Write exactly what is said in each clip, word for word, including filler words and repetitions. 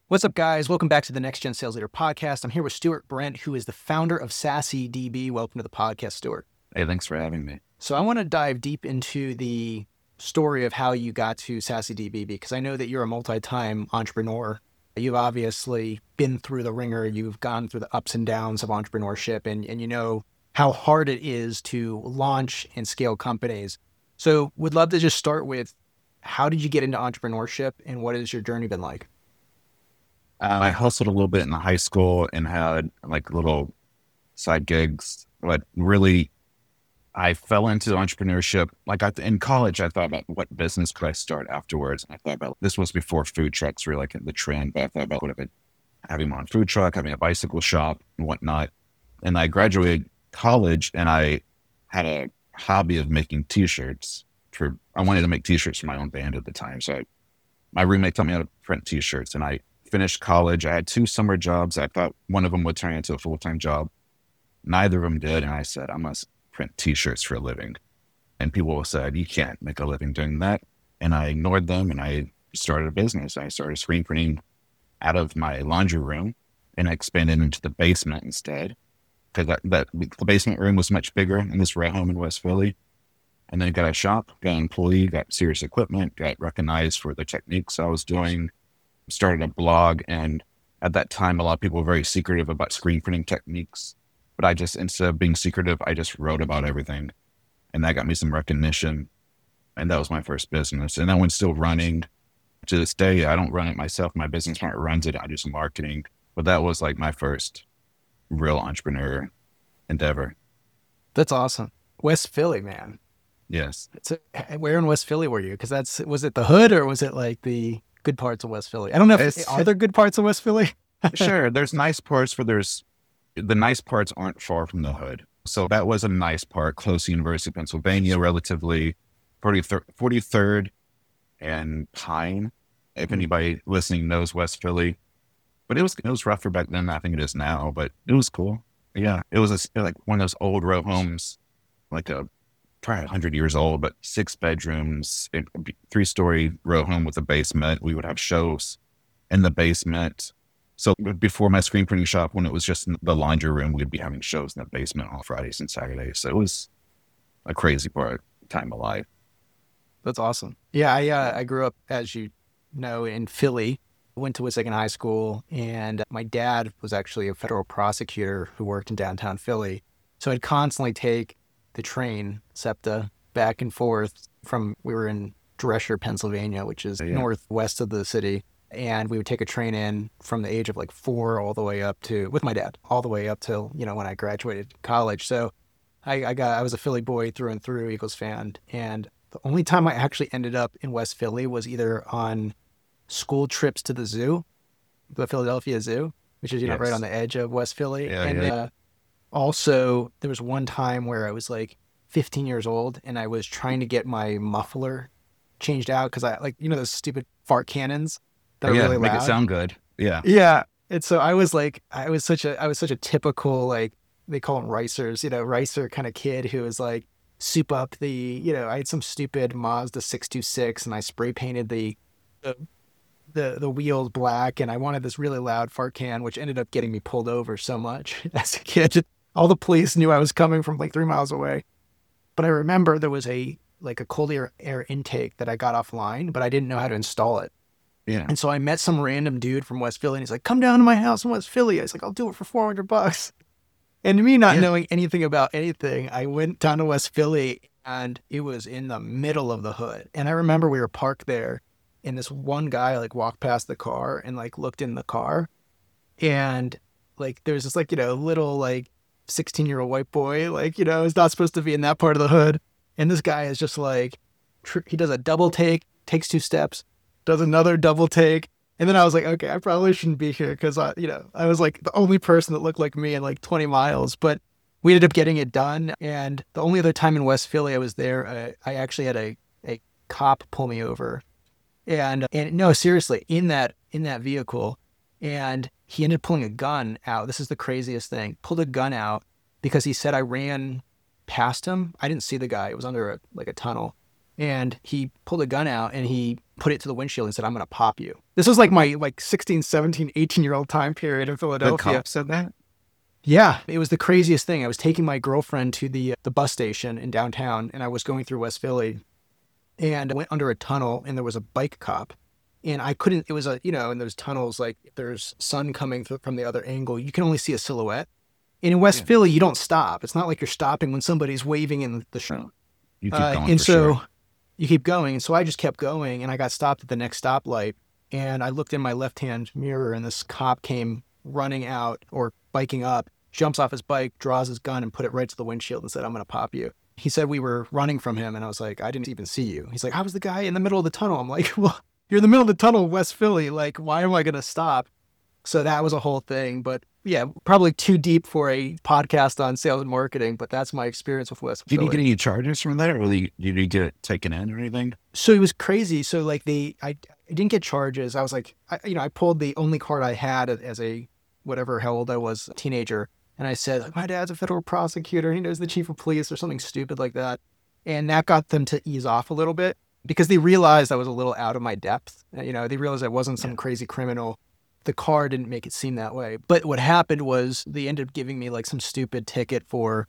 What's up, guys? Welcome back to the Next Gen Sales Leader Podcast. I'm here with Stuart Brent, who is the founder of Sassy D B. Welcome to the podcast, Stuart. Hey, thanks for having me. So I want to dive deep into the story of how you got to Sassy D B, because I know that you're a multi-time entrepreneur. You've obviously been through the ringer. You've gone through the ups and downs of entrepreneurship, and, and you know how hard it is to launch and scale companies. So would love to just start with, how did you get into entrepreneurship, and what has your journey been like? Uh, I hustled a little bit in high school and had like little side gigs, but really I fell into entrepreneurship. Like I, in college, I thought about what business could I start afterwards. And I thought about, this was before food trucks were like the trend, but I thought about what if having my own food truck, having a bicycle shop and whatnot. And I graduated college and I had a hobby of making t-shirts for, I wanted to make t-shirts for my own band at the time. So I, my roommate taught me how to print t-shirts, and I finished college. I had two summer jobs. I thought one of them would turn into a full-time job. Neither of them did. And I said, I must print t-shirts for a living. And people said, you can't make a living doing that. And I ignored them and I started a business. I started screen printing out of my laundry room and I expanded into the basement instead. Because that, that the basement room was much bigger in this row home in West Philly. And then got a shop, got an employee, got serious equipment, got recognized for the techniques I was doing. Started a blog, and at that time a lot of people were very secretive about screen printing techniques, but I just, instead of being secretive, I just wrote about everything, and that got me some recognition, and that was my first business. And that one's still running to this day. I don't run it myself, my business partner runs it. I do some marketing, but that was like my first real entrepreneur endeavor. That's awesome. West Philly, man. Yes. It's a, where in West Philly were you? Because that's, was it the hood or was it like the good parts of West Philly? I don't know if, It's, are there good parts of West Philly? Sure, there's nice parts, but there's, the nice parts aren't far from the hood. So that was a nice part, close to University of Pennsylvania, relatively forty-third and Pine, if anybody listening knows West Philly. But it was, it was rougher back then than I think it is now, but it was cool. Yeah, it was a, like one of those old row homes, like a probably one hundred years old, but six bedrooms, three-story row home with a basement. We would have shows in the basement. So before my screen printing shop, when it was just in the laundry room, we'd be having shows in the basement on Fridays and Saturdays. So it was a crazy part time of life. That's awesome. Yeah, I uh, I grew up, as you know, in Philly. Went to Wissahickon High School, and my dad was actually a federal prosecutor who worked in downtown Philly. So I'd constantly take the train, SEPTA, back and forth from, we were in Dresher, Pennsylvania, which is Yeah. northwest of the city. And we would take a train in from the age of like four all the way up to, with my dad, all the way up till, you know, when I graduated college. So I, I got, I was a Philly boy through and through, Eagles fan. And the only time I actually ended up in West Philly was either on school trips to the zoo, the Philadelphia Zoo, which is, you know, Yes. right on the edge of West Philly. Yeah, and yeah. uh, also there was one time where I was like fifteen years old and I was trying to get my muffler changed out because I, like, you know, those stupid fart cannons that are yeah, really make loud. it sound good. Yeah. Yeah. And so I was like, I was such a, I was such a typical, like, they call them ricers, you know, ricer kind of kid who was like, soup up the, you know, I had some stupid Mazda six two six and I spray painted the, the, the, the wheels black, and I wanted this really loud fart can, which ended up getting me pulled over so much as a kid. All the police knew I was coming from like three miles away. But I remember there was a, like a cold air, air intake that I got offline, but I didn't know how to install it. Yeah. And so I met some random dude from West Philly, and he's like, come down to my house in West Philly. I was like, I'll do it for four hundred bucks. And me not Yeah. knowing anything about anything, I went down to West Philly, and it was in the middle of the hood. And I remember we were parked there, and this one guy like walked past the car and like looked in the car. And like, there's this like, you know, little like sixteen year old white boy, like, you know, is not supposed to be in that part of the hood. And this guy is just like, tr- he does a double take, takes two steps, does another double take. And then I was like, okay, I probably shouldn't be here because I, you know, I was like the only person that looked like me in like twenty miles, but we ended up getting it done. And the only other time in West Philly I was there, uh, I actually had a, a cop pull me over. And, and no, seriously, in that, in that vehicle. And he ended up pulling a gun out. This is the craziest thing. Pulled a gun out because he said I ran past him. I didn't see the guy. It was under a, like a tunnel. And he pulled a gun out and he put it to the windshield and said, I'm going to pop you. This was like my like sixteen, seventeen, eighteen year old time period in The Philadelphia. cop said that? Yeah, it was the craziest thing. I was taking my girlfriend to the the bus station in downtown, and I was going through West Philly, and I went under a tunnel, and there was a bike cop, and I couldn't. It was a you know in those tunnels, like if there's sun coming through from the other angle, you can only see a silhouette. And in West Yeah. Philly, you don't stop. It's not like you're stopping when somebody's waving in the street. No. You keep Uh, going and for so sure. you keep going. And so I just kept going, and I got stopped at the next stoplight, and I looked in my left-hand mirror, and this cop came running out or biking up, jumps off his bike, draws his gun, and put it right to the windshield and said, I'm going to pop you. He said we were running from him, and I was like, I didn't even see you. He's like, I was the guy in the middle of the tunnel. I'm like, well, you're in the middle of the tunnel in West Philly. Like, why am I going to stop? So that was a whole thing. But yeah, probably too deep for a podcast on sales and marketing, but that's my experience with West Did Philly. you get any charges from that, or did you, did you get it taken in or anything? So it was crazy. So like they, I, I didn't get charges. I was like, I, you know, I pulled the only card I had as a, whatever, how old I was, a teenager. And I said, like, my dad's a federal prosecutor. He knows the chief of police or something stupid like that. And that got them to ease off a little bit because they realized I was a little out of my depth. You know, they realized I wasn't some Yeah. crazy criminal. The car didn't make it seem that way. But what happened was they ended up giving me like some stupid ticket for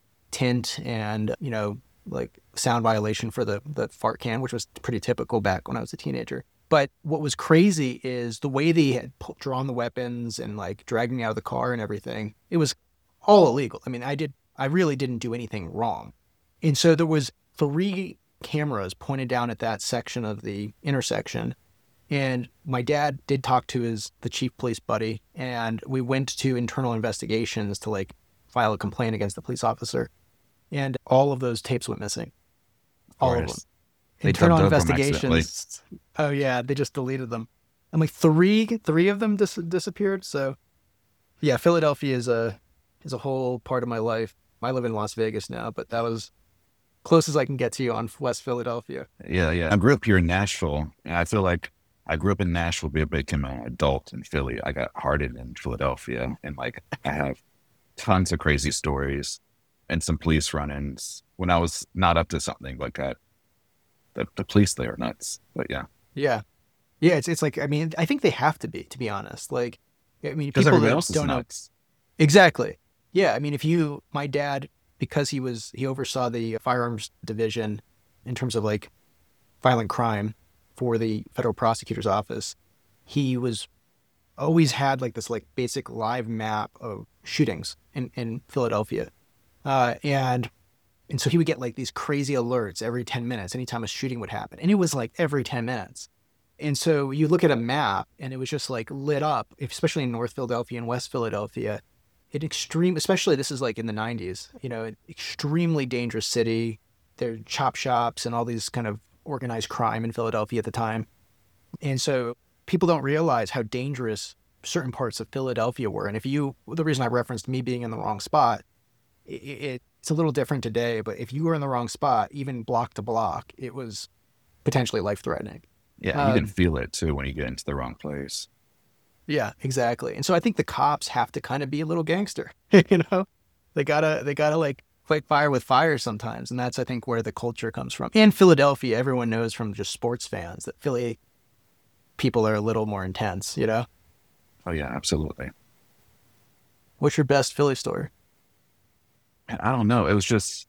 tint and, you know, like sound violation for the, the fart can, which was pretty typical back when I was a teenager. But what was crazy is the way they had pu- drawn the weapons and like dragging me out of the car and everything. It was all illegal. I mean, I did, I really didn't do anything wrong. And so there was three cameras pointed down at that section of the intersection. And my dad did talk to his, the chief police buddy, and we went to internal investigations to like file a complaint against the police officer. And all of those tapes went missing. All of them. course. They Internal dubbed over them investigations. Oh yeah, they just deleted them. And like three, three of them dis- disappeared. So yeah, Philadelphia is a is a whole part of my life. I live in Las Vegas now, but that was close as I can get to you on West Philadelphia. Yeah, yeah. I grew up here in Nashville, and I feel like I grew up in Nashville, but became an adult in Philly. I got hearted in Philadelphia, and like I have tons of crazy stories and some police run-ins when I was not up to something like that. The, the police there are nuts, but yeah, Yeah, yeah. It's it's like I mean I think they have to be to be honest. Like I mean because people everybody that else is don't know nuts. exactly. Yeah, I mean if you my dad because he was he oversaw the firearms division in terms of like violent crime for the federal prosecutor's office. He was always had like this like basic live map of shootings in in Philadelphia, uh, and and so he would get like these crazy alerts every ten minutes anytime a shooting would happen, and it was like every ten minutes. And so you look at a map, and it was just like lit up, especially in North Philadelphia and West Philadelphia. An extreme, especially this is like in the nineties, you know, an extremely dangerous city. There are chop shops and all these kind of organized crime in Philadelphia at the time. And so people don't realize how dangerous certain parts of Philadelphia were. And if you, the reason I referenced me being in the wrong spot, it, it, it's a little different today, but if you were in the wrong spot, even block to block, it was potentially life threatening. Yeah, Um, you can feel it too when you get into the wrong place. Yeah, exactly. And so I think the cops have to kind of be a little gangster, you know, they gotta, they gotta like fight fire with fire sometimes. And that's, I think, where the culture comes from. And Philadelphia, everyone knows from just sports fans that Philly people are a little more intense, you know? Oh yeah, absolutely. What's your best Philly story? And I don't know. It was just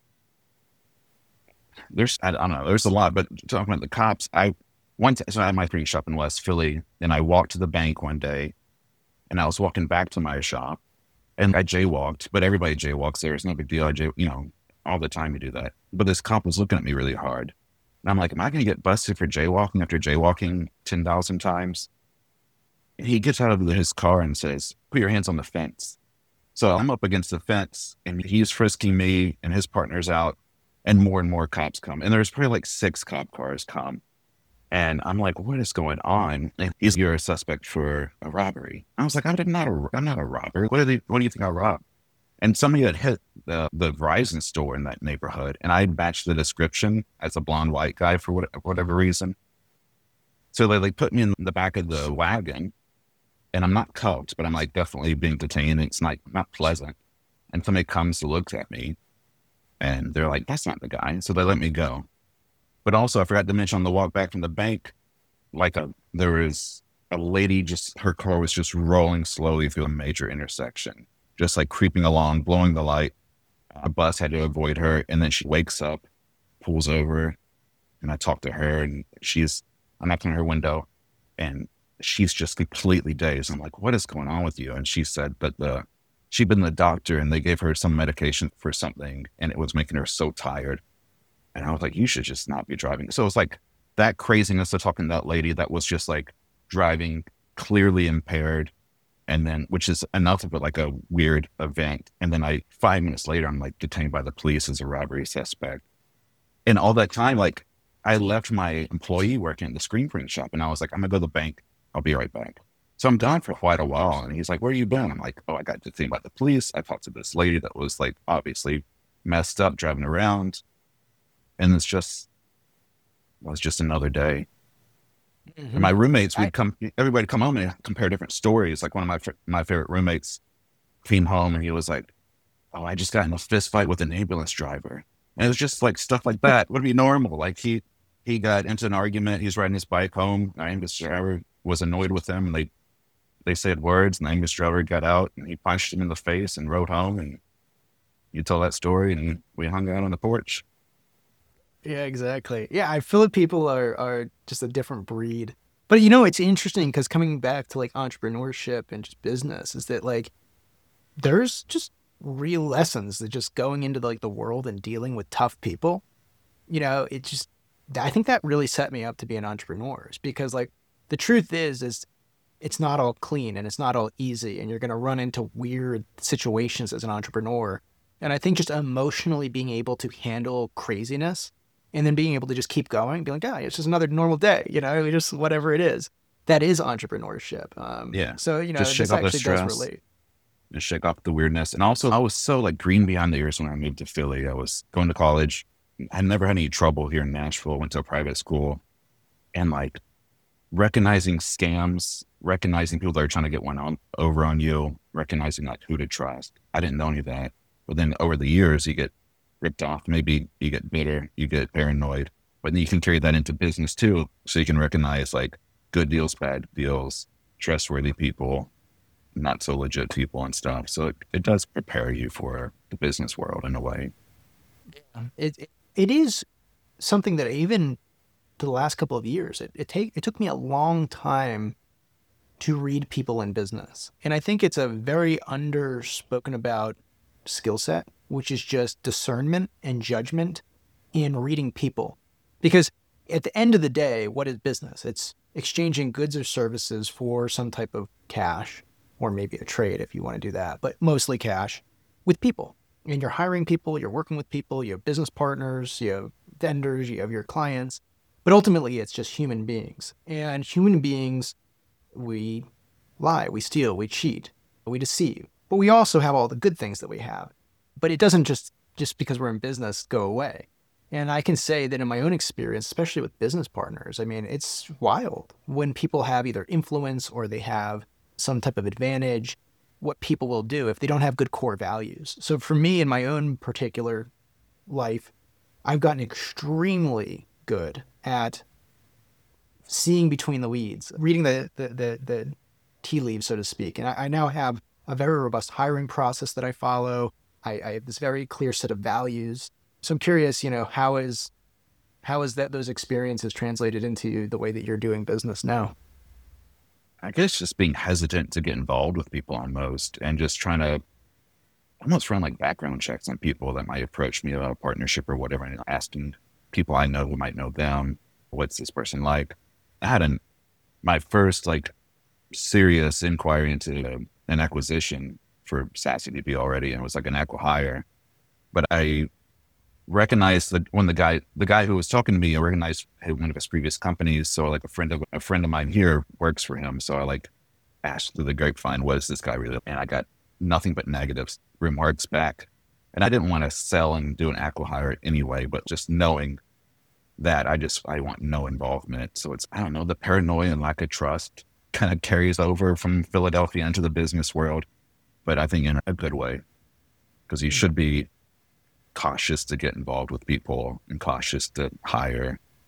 there's I don't know. There's a lot, but talking about the cops, I went to, so I had my print shop in West Philly, and I walked to the bank one day, and I was walking back to my shop, and I jaywalked. But everybody jaywalks there. It's no big deal. I jay, you know, all the time you do that. But this cop was looking at me really hard, and I'm like, am I going to get busted for jaywalking after jaywalking ten thousand times? He gets out of his car and says, "Put your hands on the fence." So I'm up against the fence, and he's frisking me, and his partner's out, and more and more cops come. And there's probably like six cop cars come. And I'm like, what is going on? And he's, you're a suspect for a robbery. I was like, I'm not a, I'm not a robber. What, are they, what do you think I robbed? And somebody had hit the, the Verizon store in that neighborhood, and I matched the description as a blonde white guy for what, whatever reason. So they like put me in the back of the wagon, and I'm not cuffed, but I'm like definitely being detained. It's not, not pleasant. And somebody comes to look at me, and they're like, that's not the guy. So they let me go. But also, I forgot to mention on the walk back from the bank, like a there was a lady just her car was just rolling slowly through a major intersection, just like creeping along, blowing the light. A bus had to avoid her, and then she wakes up, pulls over, and I talk to her, and she's I'm knocking on her window, and she's just completely dazed. I'm like, "What is going on with you?" And she said that the she'd been to the doctor, and they gave her some medication for something, and it was making her so tired. And I was like, "You should just not be driving." So it's like that craziness of talking to that lady that was just like driving clearly impaired, and then which is enough of it like a weird event. And then I five minutes later, I'm like detained by the police as a robbery suspect. And all that time, like I left my employee working at the screen print shop, and I was like, "I'm gonna go to the bank. I'll be right back." So I'm gone for quite a while, and he's like, "Where you been?" I'm like, "Oh, I got detained by the police. I talked to this lady that was like obviously messed up driving around, and it's just it was just another day." And Hmm. my roommates I would come, everybody would come home and compare different stories. Like one of my my favorite roommates came home and he was like, "Oh, I just got in a fist fight with an ambulance driver." And it was just like stuff like that would be normal. Like he he got into an argument. He's riding his bike home. The ambulance driver was annoyed with him, and they they said words. And the ambulance driver got out and he punched him in the face and rode home. And you tell that story, and we hung out on the porch. Yeah, exactly. Yeah, I feel like people are are just a different breed. But you know, it's interesting because coming back to like entrepreneurship and just business is that like there's just real lessons that just going into like the world and dealing with tough people. You know, it just I think that really set me up to be an entrepreneur is because like the truth is is it's not all clean and it's not all easy and you're going to run into weird situations as an entrepreneur. And I think just emotionally being able to handle craziness and then being able to just keep going, be like, "Ah, it's just another normal day, you know, just whatever it is." That is entrepreneurship. Um, Yeah. so, you Just know, shake this off the actually does stress. relate. Just shake off the weirdness. And also, I was so like green behind the ears when I moved to Philly. I was going to college. I never had any trouble here in Nashville. Went to a private school, and like recognizing scams, recognizing people that are trying to get one on over on you, recognizing like who to trust. I didn't know any of that. But then over the years, you get ripped off. Maybe you get bitter, you get paranoid, but then you can carry that into business too. So you can recognize like good deals, bad deals, trustworthy people, not so legit people and stuff. So it, it does prepare you for the business world in a way. It, it, it is something that even the last couple of years, it, it take it took me a long time to read people in business. And I think it's a very underspoken about skill set, which is just discernment and judgment in reading people. Because at the end of the day, what is business? It's exchanging goods or services for some type of cash or maybe a trade if you want to do that, but mostly cash with people. And you're hiring people, you're working with people, you have business partners, you have vendors, you have your clients. But ultimately, it's just human beings. And human beings, we lie, we steal, we cheat, we deceive. But we also have all the good things that we have. But it doesn't just just because we're in business go away. And I can say that in my own experience, especially with business partners, I mean, it's wild when people have either influence or they have some type of advantage, what people will do if they don't have good core values. So for me in my own particular life, I've gotten extremely good at seeing between the weeds, reading the the the, the tea leaves, so to speak. And I, I now have a very robust hiring process that I follow. I, I have this very clear set of values. So I'm curious, you know, how is how is that those experiences translated into the way that you're doing business now? I guess just being hesitant to get involved with people on most and just trying to almost run like background checks on people that might approach me about a partnership or whatever, and asking people I know who might know them, what's this person like? I had an my first like serious inquiry into an acquisition for Sassy D B already, and it was like an acqui-hire. But I recognized that when the guy the guy who was talking to me, I recognized one of his previous companies. So like a friend of a friend of mine here works for him. So I like asked through the grapevine, what is this guy really? And I got nothing but negative remarks back. And I didn't want to sell and do an acqui-hire anyway, but just knowing that I just I want no involvement. So it's I don't know, the paranoia and lack of trust kind of carries over from Philadelphia into the business world, but I think in a good way, because you should be cautious to get involved with people and cautious to hire.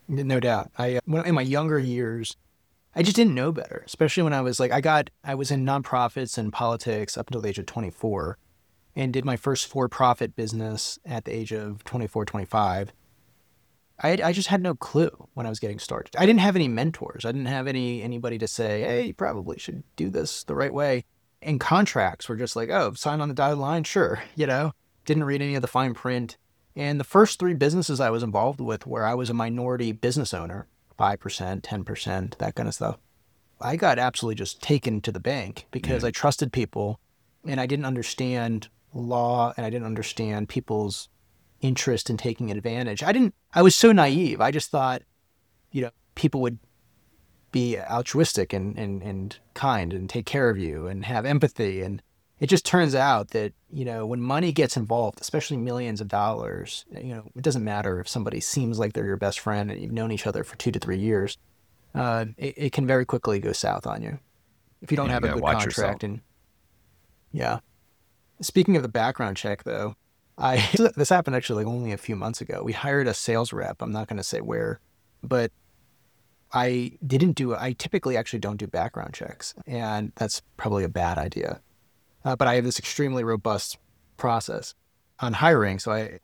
No doubt. I uh, when, in my younger years, I just didn't know better, especially when I was like, I got, I was in nonprofits and politics up until the age of twenty-four and did my first for-profit business at the age of twenty-four, twenty-five. I, I just had no clue when I was getting started. I didn't have any mentors. I didn't have any anybody to say, hey, you probably should do this the right way. And contracts were just like, oh, sign on the dotted line, sure. You know, didn't read any of the fine print. And the first three businesses I was involved with where I was a minority business owner, five percent, ten percent, that kind of stuff, I got absolutely just taken to the bank because Yeah. I trusted people and I didn't understand law and I didn't understand people's interest in taking advantage. I didn't, I was so naive. I just thought, you know, people would be altruistic and, and, and kind and take care of you and have empathy. And it just turns out that, you know, when money gets involved, especially millions of dollars, you know, it doesn't matter if somebody seems like they're your best friend and you've known each other for two to three years, uh, it, it can very quickly go south on you if you don't Yeah, have you a gotta good watch yourself. contract. And yeah. Speaking of the background check, though, I this happened actually like only a few months ago. We hired a sales rep. I'm not going to say where, but I didn't do. I typically actually don't do background checks, and that's probably a bad idea. Uh, but I have this extremely robust process on hiring, so I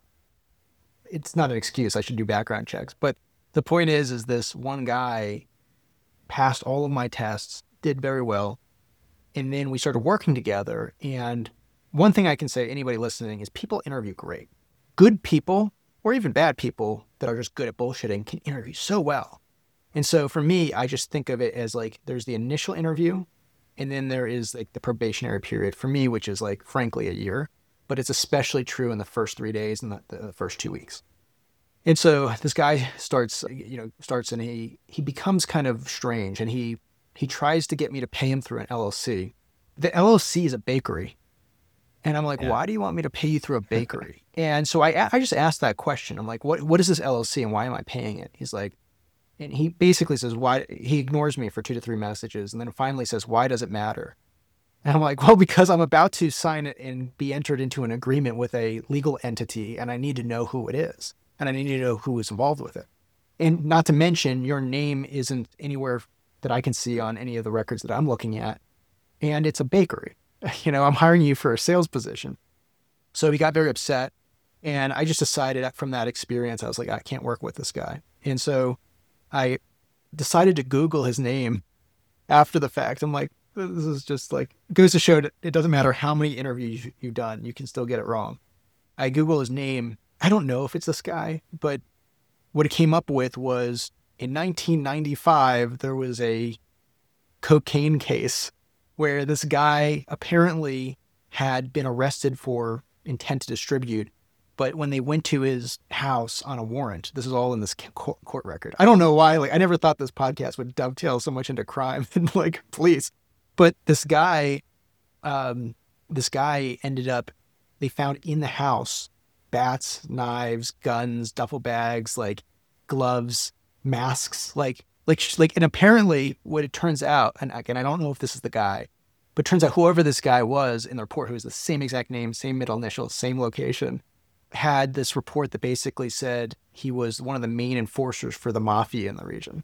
it's not an excuse. I should do background checks. But the point is, is this one guy passed all of my tests, did very well, and then we started working together. And one thing I can say to anybody listening is people interview great. Good people, or even bad people that are just good at bullshitting, can interview so well. And so for me, I just think of it as like there's the initial interview, and then there is like the probationary period for me, which is like frankly a year, but it's especially true in the first three days and the, the first two weeks. And so this guy starts, you know, starts and he he becomes kind of strange, and he he tries to get me to pay him through an L L C. The L L C is a bakery. And I'm like, Yeah. why do you want me to pay you through a bakery? And so I, I just asked that question. I'm like, what, what is this L L C and why am I paying it? He's like, and he basically says, why, he ignores me for two to three messages. And then finally says, why does it matter? And I'm like, well, because I'm about to sign it and be entered into an agreement with a legal entity and I need to know who it is. And I need to know who is involved with it. And not to mention, your name isn't anywhere that I can see on any of the records that I'm looking at. And it's a bakery. You know, I'm hiring you for a sales position. So he got very upset. And I just decided from that experience, I was like, I can't work with this guy. And so I decided to Google his name after the fact. I'm like, this is just like, it goes to show that it doesn't matter how many interviews you've done, you can still get it wrong. I Google his name. I don't know if it's this guy, but what it came up with was in nineteen ninety-five, there was a cocaine case where this guy apparently had been arrested for intent to distribute. But when they went to his house on a warrant, this is all in this court record. I don't know why. Like, I never thought this podcast would dovetail so much into crime and like police. But this guy, um, this guy ended up, they found in the house bats, knives, guns, duffel bags, like gloves, masks, like, like, like, and apparently what it turns out, and again, I don't know if this is the guy, but it turns out whoever this guy was in the report, who was the same exact name, same middle initial, same location, had this report that basically said he was one of the main enforcers for the mafia in the region.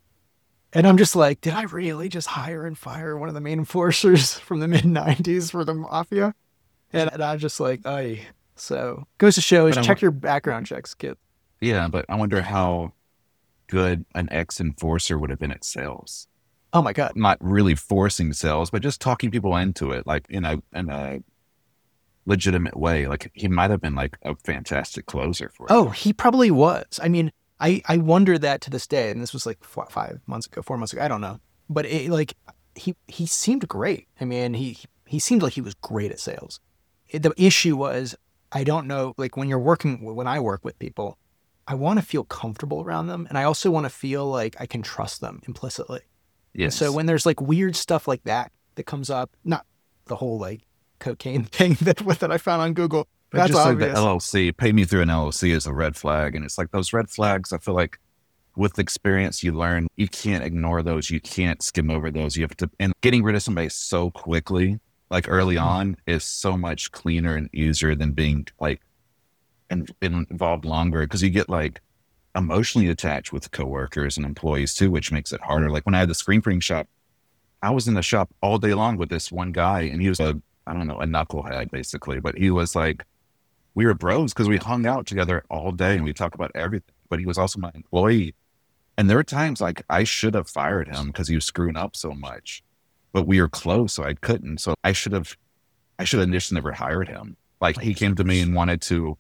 And I'm just like, did I really just hire and fire one of the main enforcers from the mid nineties for the mafia? And, and I'm just like, oh, so goes to show is check your background checks, kid. Yeah, but I wonder how good an ex-enforcer would have been at sales. Oh my God. Not really forcing sales, but just talking people into it, like in a in a legitimate way. Like he might have been like a fantastic closer for it. Oh, he probably was. I mean, I, I wonder that to this day, and this was like four, five months ago, four months ago, I don't know. But it, like he he seemed great. I mean, he he seemed like he was great at sales. It, the issue was, I don't know, like when you're working, when I work with people, I want to feel comfortable around them. And I also want to feel like I can trust them implicitly. Yes. And so when there's like weird stuff like that that comes up, not the whole like cocaine thing that that I found on Google. But That's just obvious. like the L L C, pay me through an L L C is a red flag. And it's like those red flags, I feel like with experience, you learn you can't ignore those. You can't skim over those. You have to, and getting rid of somebody so quickly, like early on, is so much cleaner and easier than being like and been involved longer. Cause you get like, emotionally attached with coworkers and employees too, which makes it harder. Like when I had the screen printing shop, I was in the shop all day long with this one guy, and he was a, I don't know, a knucklehead basically, but he was like, we were bros because we hung out together all day and we talked about everything. But he was also my employee. And there were times like I should have fired him because he was screwing up so much, but we were close, so I couldn't. So I should have, I should have just never hired him. Like he came to me and wanted to,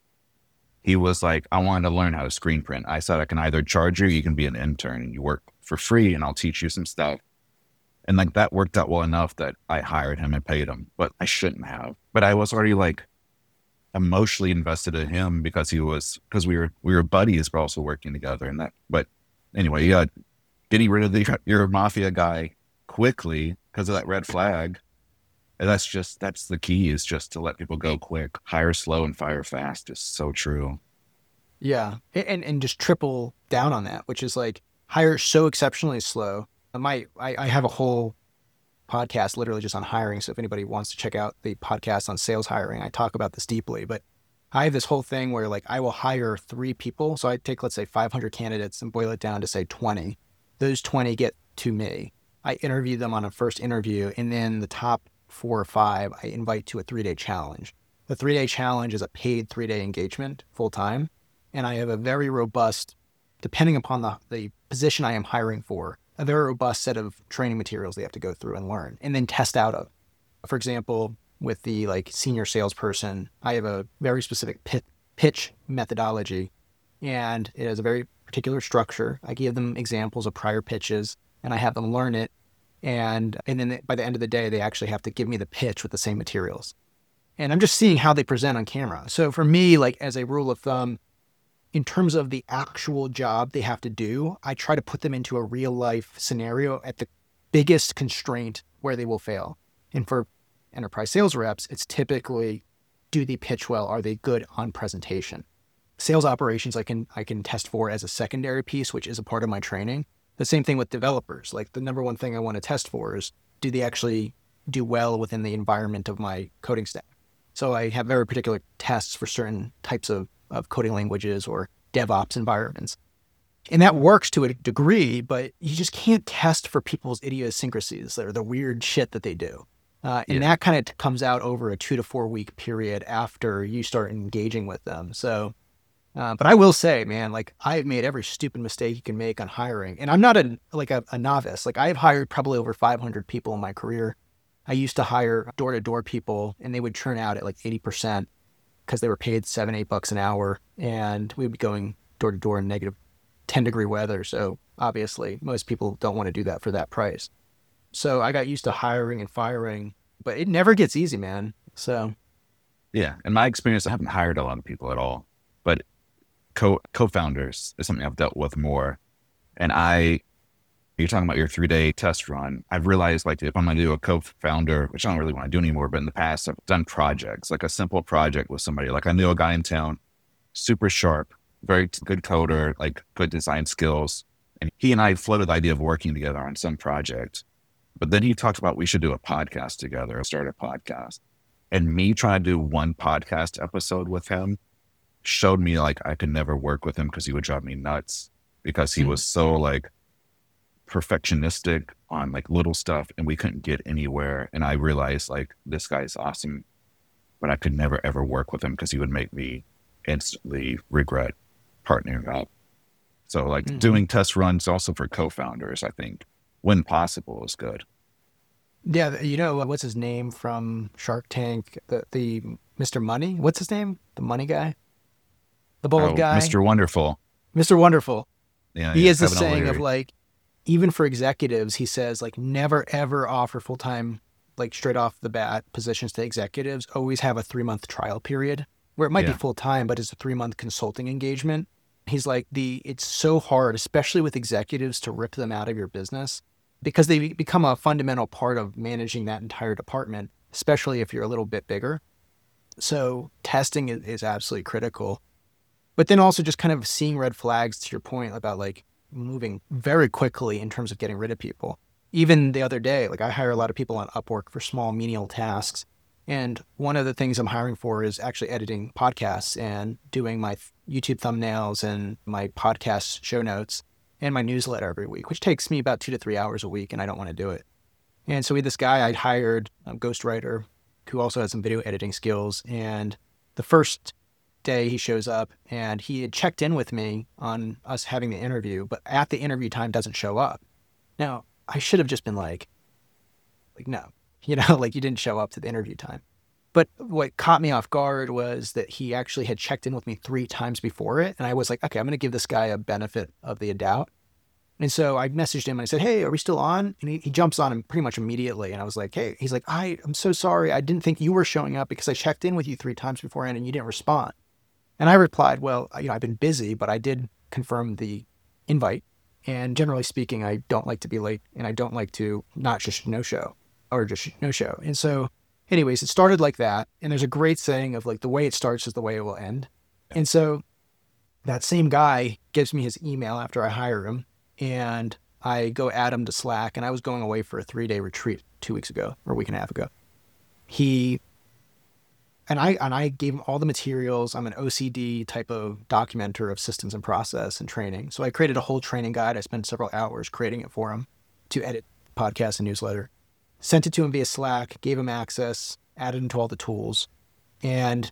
he was like, I wanted to learn how to screen print. I said, I can either charge you, you can be an intern and you work for free and I'll teach you some stuff. And like that worked out well enough that I hired him and paid him, but I shouldn't have. But I was already like emotionally invested in him because he was, because we were, we were buddies, but also working together and that. But anyway, yeah, getting rid of the, your mafia guy quickly because of that red flag. And that's just, that's the key, is just to let people go quick. Hire slow and fire fast is so true. Yeah. And, and just triple down on that, which is like hire so exceptionally slow. My, I, I have a whole podcast literally just on hiring. So if anybody wants to check out the podcast on sales hiring, I talk about this deeply, but I have this whole thing where like I will hire three people. So I take, let's say five hundred candidates and boil it down to say twenty. Those twenty get to me. I interview them on a first interview, and then the top four or five I invite to a three-day challenge. The three-day challenge is a paid three-day engagement full time. And I have a very robust, depending upon the, the position I am hiring for, a very robust set of training materials they have to go through and learn and then test out of. For example, with the like senior salesperson, I have a very specific pit, pitch methodology, and it has a very particular structure. I give them examples of prior pitches and I have them learn it. And, and then by the end of the day, they actually have to give me the pitch with the same materials. And I'm just seeing how they present on camera. So for me, like as a rule of thumb, in terms of the actual job they have to do, I try to put them into a real life scenario at the biggest constraint where they will fail. And for enterprise sales reps, it's typically, do they pitch well? Are they good on presentation? Sales operations, I can I can test for as a secondary piece, which is a part of my training. The same thing with developers. Like the number one thing I want to test for is, do they actually do well within the environment of my coding stack? So I have very particular tests for certain types of of coding languages or DevOps environments. And that works to a degree, but you just can't test for people's idiosyncrasies or the weird shit that they do. Uh, and yeah. that kind of comes out over a two to four week period after you start engaging with them. So, uh, but I will say, man, like I've made every stupid mistake you can make on hiring. And I'm not a, like a, a novice. Like I've hired probably over five hundred people in my career. I used to hire door-to-door people and they would churn out at like eighty percent. Because they were paid seven, eight bucks an hour, and we'd be going door to door in negative ten degree weather. So obviously most people don't want to do that for that price. So I got used to hiring and firing, but it never gets easy, man. So yeah, in my experience, I haven't hired a lot of people at all, but co co-founders is something I've dealt with more. And I, you're talking about your three day test run. I've realized like if I'm going to do a co-founder, which I don't really want to do anymore, but in the past I've done projects, like a simple project with somebody. Like I knew a guy in town, super sharp, very good coder, like good design skills. And he and I floated the idea of working together on some project. But then he talked about we should do a podcast together, start a podcast. And me trying to do one podcast episode with him showed me like I could never work with him because he would drive me nuts because he mm-hmm. was so like perfectionistic on like little stuff and we couldn't get anywhere. And I realized like this guy's awesome, but I could never ever work with him because he would make me instantly regret partnering up. So like mm-hmm. doing test runs also for co-founders, I think when possible is good. Yeah. You know, what's his name from Shark Tank? The, the Mister Money, what's his name? The money guy, the bald oh, guy, Mister Wonderful, Mister Wonderful. Yeah. He yeah, has this Kevin saying O'Leary. of like, even for executives, he says like never ever offer full-time, like straight off the bat positions to executives. Always have a three month trial period where it might Yeah. be full-time, but it's a three month consulting engagement. He's like the, it's so hard, especially with executives, to rip them out of your business because they become a fundamental part of managing that entire department, especially if you're a little bit bigger. So testing is, is absolutely critical, but then also just kind of seeing red flags to your point about like moving very quickly in terms of getting rid of people. Even the other day, like I hire a lot of people on Upwork for small menial tasks. And one of the things I'm hiring for is actually editing podcasts and doing my YouTube thumbnails and my podcast show notes and my newsletter every week, which takes me about two to three hours a week, and I don't want to do it. And so we had this guy I'd hired, a ghostwriter, who also has some video editing skills. And the first day he shows up, and he had checked in with me on us having the interview, but at the interview time doesn't show up. Now, I should have just been like, like, no, you know, like you didn't show up to the interview time. But what caught me off guard was that he actually had checked in with me three times before it. And I was like, okay, I'm going to give this guy a benefit of the doubt. And so I messaged him and I said, hey, are we still on? And he, he jumps on him pretty much immediately. And I was like, hey, he's like, I, I'm so sorry. I didn't think you were showing up because I checked in with you three times beforehand and you didn't respond. And I replied, well, you know, I've been busy, but I did confirm the invite. And generally speaking, I don't like to be late, and I don't like to not just no show or just no show. And so anyways, it started like that. And there's a great saying of like, the way it starts is the way it will end. And so that same guy gives me his email after I hire him, and I go add him to Slack. And I was going away for a three day retreat two weeks ago or a week and a half ago. He, and I, and I gave him all the materials. I'm an O C D type of documenter of systems and process and training. So I created a whole training guide. I spent several hours creating it for him to edit podcast and newsletter. Sent it to him via Slack, gave him access, added him to all the tools, and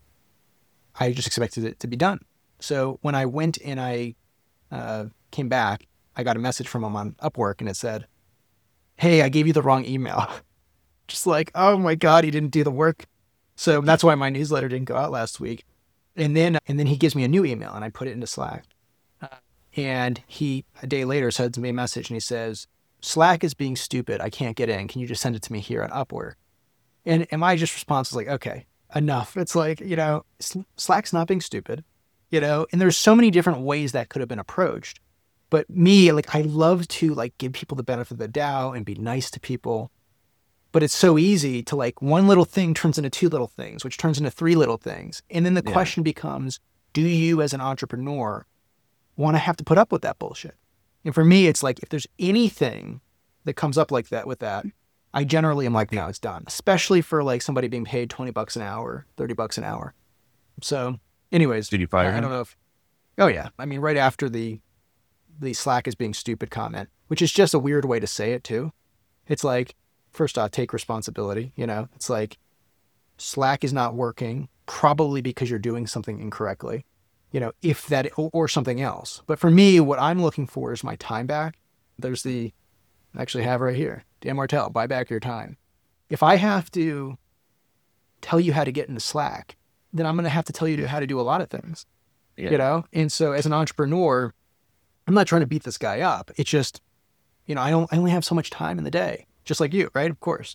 I just expected it to be done. So when I went and I uh, came back, I got a message from him on Upwork, and it said, hey, I gave you the wrong email. Just like, oh my God, he didn't do the work. So that's why my newsletter didn't go out last week. And then and then he gives me a new email, and I put it into Slack. Uh, and he, a day later, sends me a message, and he says, Slack is being stupid. I can't get in. Can you just send it to me here on Upwork? And, and my just response was like, okay, enough. It's like, you know, Slack's not being stupid, you know, and there's so many different ways that could have been approached. But me, like, I love to like give people the benefit of the doubt and be nice to people. But it's so easy to like one little thing turns into two little things, which turns into three little things. And then the yeah. question becomes, do you as an entrepreneur want to have to put up with that bullshit? And for me, it's like, if there's anything that comes up like that with that, I generally am like, no, it's done. Especially for like somebody being paid twenty bucks an hour, thirty bucks an hour. So anyways. Did you fire I, him? I don't know if, oh yeah. I mean, right after the, the Slack is being stupid comment, which is just a weird way to say it too. It's like, first off, take responsibility. You know, it's like Slack is not working probably because you're doing something incorrectly. You know, if that, or, or something else. But for me, what I'm looking for is my time back. There's the, I actually have right here, Dan Martell, buy back your time. If I have to tell you how to get into Slack, then I'm going to have to tell you how to do a lot of things, yeah. you know? And so as an entrepreneur, I'm not trying to beat this guy up. It's just, you know, I don't, I only have so much time in the day, just like you, right? Of course.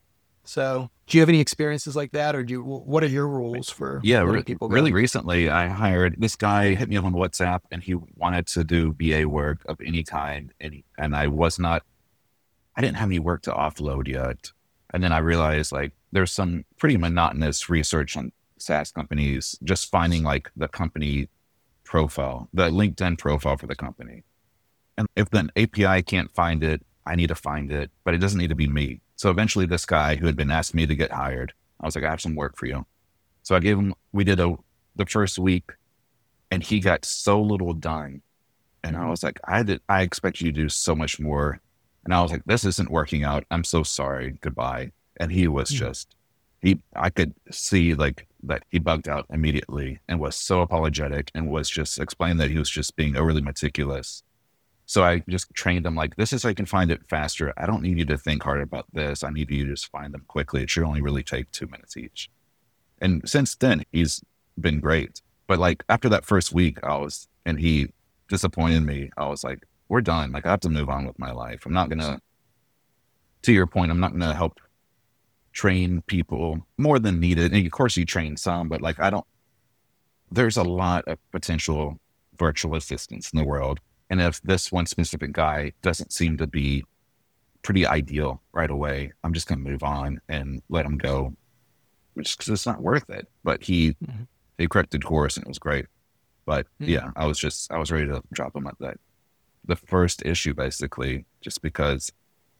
So do you have any experiences like that, or do you, what are your rules for yeah, letting re- people go? Really recently, I hired this guy, hit me up on WhatsApp, and he wanted to do B A work of any kind. And, he, and I was not, I didn't have any work to offload yet. And then I realized like there's some pretty monotonous research on SaaS companies, just finding like the company profile, the LinkedIn profile for the company. And if the A P I can't find it, I need to find it, but it doesn't need to be me. So eventually this guy who had been asking me to get hired, I was like, I have some work for you. So I gave him, we did a, the first week, and he got so little done. And I was like, I did, I expect you to do so much more. And I was like, this isn't working out. I'm so sorry. Goodbye. And he was just, he, I could see like that he bugged out immediately and was so apologetic and was just explaining that he was just being overly meticulous. So I just trained him like, this is how you can find it faster. I don't need you to think hard about this. I need you to just find them quickly. It should only really take two minutes each. And since then, he's been great. But like after that first week, I was, and he disappointed me. I was like, we're done. Like I have to move on with my life. I'm not going to, to your point, I'm not going to help train people more than needed. And of course you train some, but like, I don't, there's a lot of potential virtual assistants in the world. And if this one specific guy doesn't seem to be pretty ideal right away, I'm just going to move on and let him go, just because it's not worth it. But he, mm-hmm. he corrected course and it was great. But mm-hmm. yeah, I was just, I was ready to drop him at that. The first issue, basically, just because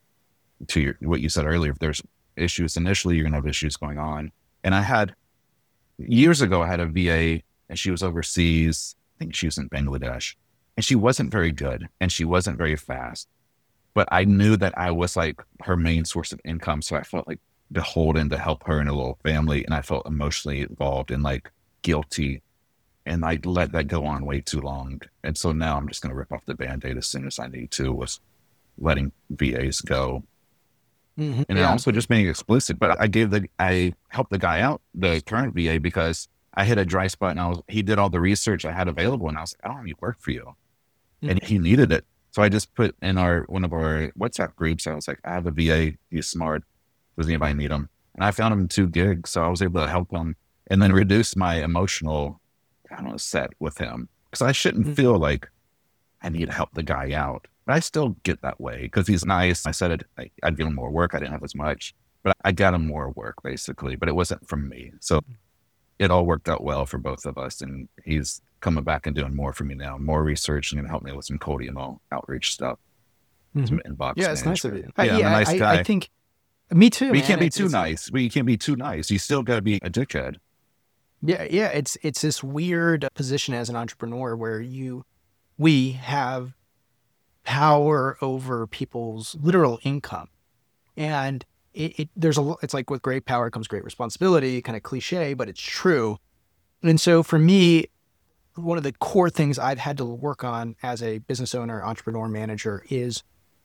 to your, what you said earlier, if there's issues initially, you're going to have issues going on. And I had, years ago, I had a V A and she was overseas think she was in Bangladesh, and she wasn't very good and she wasn't very fast. But I knew that I was like her main source of income. So I felt like beholden to help her and her little family. And I felt emotionally involved and like guilty. And I let that go on way too long. And so now I'm just going to rip off the Band-Aid as soon as I need to, was letting V As go. Mm-hmm. And then Yeah. also just being explicit. But I gave the, I helped the guy out, the current V A, because I hit a dry spot and I was, he did all the research I had available. And I was like, I don't need work for you. And Mm-hmm. he needed it. So I just put in our, one of our WhatsApp groups, I was like, I have a V A, he's smart. Does anybody need him? And I found him two gigs. So I was able to help him and then reduce my emotional, I don't know, set with him. Because I shouldn't Mm-hmm. feel like I need to help the guy out. But I still get that way because he's nice. I said it, I, I'd give him more work. I didn't have as much, but I got him more work basically, but it wasn't from me. So it all worked out well for both of us. And he's coming back and doing more for me now, more research, and going to help me with some cold email outreach stuff, Mm-hmm. some inbox Yeah, it's nice of management. you. Yeah, Uh, I'm yeah, a nice I, guy. I think me too. But you man. can't be It's- too it's- nice. But you can't be too nice. You still got to be a dickhead. Yeah, yeah. It's it's this weird position as an entrepreneur where you, we have power over people's literal income, and it, it there's a it's like with great power comes great responsibility, kind of cliche, but it's true. And so for me, one of the core things I've had to work on as a business owner, entrepreneur, manager is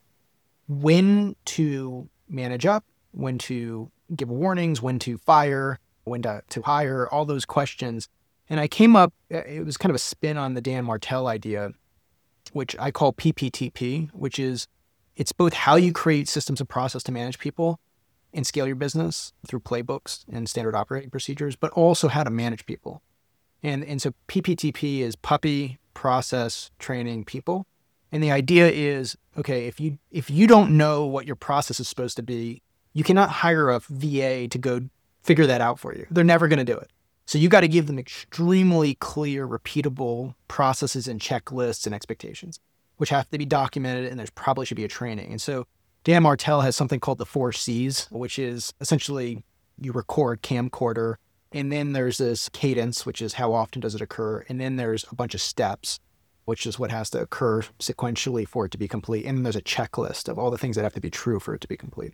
when to manage up, when to give warnings, when to fire, when to, to hire, all those questions. And I came up, it was kind of a spin on the Dan Martell idea, which I call P P T P, which is it's both how you create systems of process to manage people and scale your business through playbooks and standard operating procedures, but also how to manage people. And, and so P P T P is puppy, process, training, people. And the idea is, okay, if you if you don't know what your process is supposed to be, you cannot hire a V A to go figure that out for you. They're never going to do it. So you got to give them extremely clear, repeatable processes and checklists and expectations, which have to be documented, and there's probably should be a training. And so Dan Martell has something called the four C's, which is essentially you record camcorder, and then there's this cadence, which is how often does it occur, and then there's a bunch of steps, which is what has to occur sequentially for it to be complete. And then there's a checklist of all the things that have to be true for it to be complete.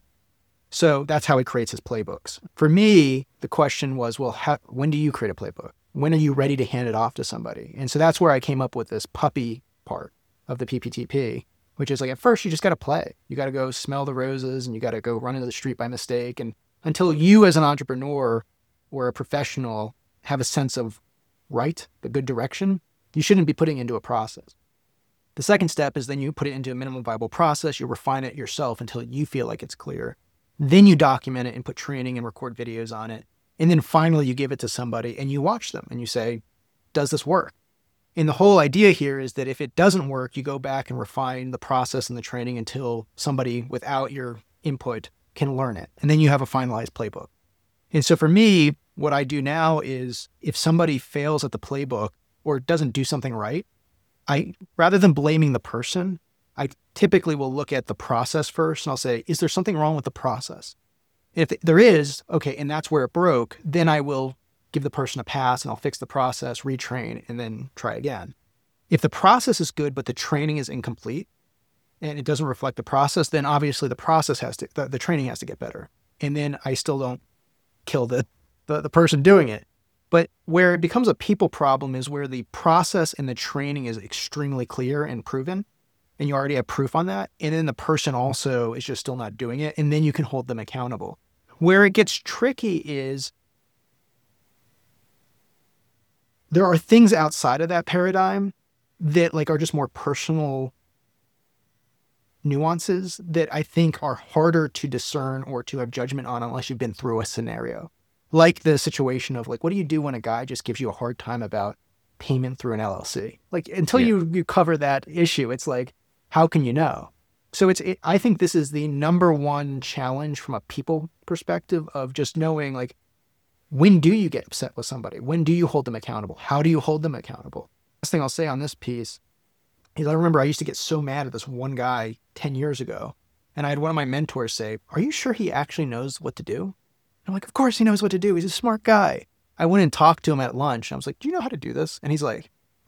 So that's how he creates his playbooks. For me, the question was, well, how, when do you create a playbook? When are you ready to hand it off to somebody? And so that's where I came up with this puppy part of the P P T P, which is like, at first you just got to play. You got to go smell the roses and you got to go run into the street by mistake. And until you as an entrepreneur or a professional have a sense of right, the good direction, you shouldn't be putting into a process. The second step is then you put it into a minimum viable process. You refine it yourself until you feel like it's clear. Then you document it and put training and record videos on it. And then finally you give it to somebody and you watch them and you say, does this work? And the whole idea here is that if it doesn't work, you go back and refine the process and the training until somebody without your input can learn it. And then you have a finalized playbook. And so for me, what I do now is if somebody fails at the playbook or doesn't do something right, I, rather than blaming the person, I typically will look at the process first and I'll say, is there something wrong with the process? If there is, okay, and that's where it broke, then I will give the person a pass and I'll fix the process, retrain, and then try again. If the process is good, but the training is incomplete and it doesn't reflect the process, then obviously the process has to, the, the training has to get better. And then I still don't kill the, the, the person doing it. But where it becomes a people problem is where the process and the training is extremely clear and proven, and you already have proof on that. And then the person also is just still not doing it. And then you can hold them accountable. Where it gets tricky is there are things outside of that paradigm that like are just more personal nuances that I think are harder to discern or to have judgment on unless you've been through a scenario. Like the situation of like, what do you do when a guy just gives you a hard time about payment through an L L C? Like until Yeah. you, you cover that issue, it's like, how can you know? So it's, it, I think this is the number one challenge from a people perspective of just knowing like, when do you get upset with somebody? When do you hold them accountable? How do you hold them accountable? Last thing I'll say on this piece is I remember I used to get so mad at this one guy ten years ago. And I had one of my mentors say, are you sure he actually knows what to do? I'm like, of course he knows what to do. He's a smart guy. I went and talked to him at lunch. I was like, do you know how to do this? And he's like,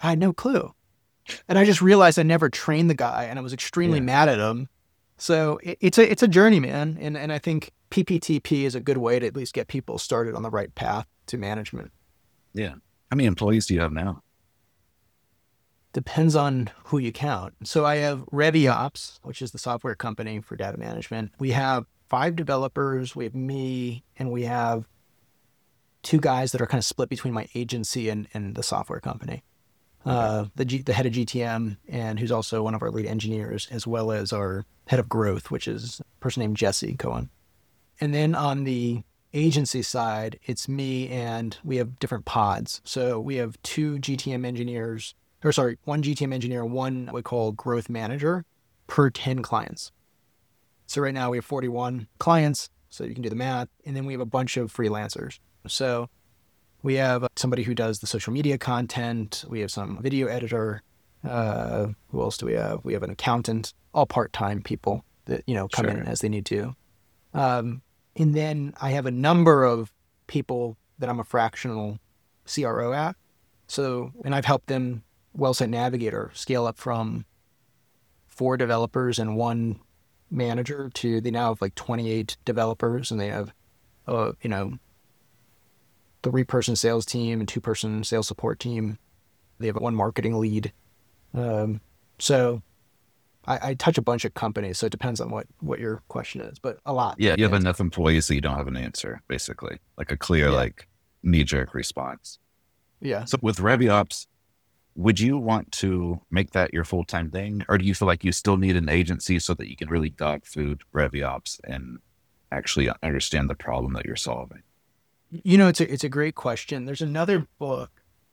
I had no clue. And I just realized I never trained the guy, and I was extremely Yeah. mad at him. So it, it's a it's a journey, man. And and I think P P T P is a good way to at least get people started on the right path to management. Yeah. How many employees do you have now? Depends on who you count. So I have ReviOps, which is the software company for data management. We have five developers, we have me, and we have two guys that are kind of split between my agency and, and the software company. Uh, the G, the head of G T M, and who's also one of our lead engineers, as well as our head of growth, which is a person named Jesse Cohen. And then on the agency side, it's me, and we have different pods. So we have two G T M engineers, or sorry, one G T M engineer, one we call growth manager per ten clients. So right now we have forty-one clients, so you can do the math. And then we have a bunch of freelancers. So we have somebody who does the social media content. We have some video editor. Uh, who else do we have? We have an accountant, all part-time people that, you know, come Sure. in as they need to. Um, and then I have a number of people that I'm a fractional C R O at. So, and I've helped them, Wellsite Navigator, scale up from four developers and one manager to they now have like twenty-eight developers, and they have, uh, you know, three-person sales team and two-person sales support team. They have one marketing lead. Um, so I, I touch a bunch of companies, so it depends on what, what your question is, but a lot. Yeah. You have Yeah. enough employees so you don't have an answer, basically, like a clear, Yeah. like knee jerk response. Yeah. So with ReviOps, would you want to make that your full time thing, or do you feel like you still need an agency so that you can really dog food ReviOps and actually understand the problem that you're solving? You know, it's a, it's a great question. There's another book.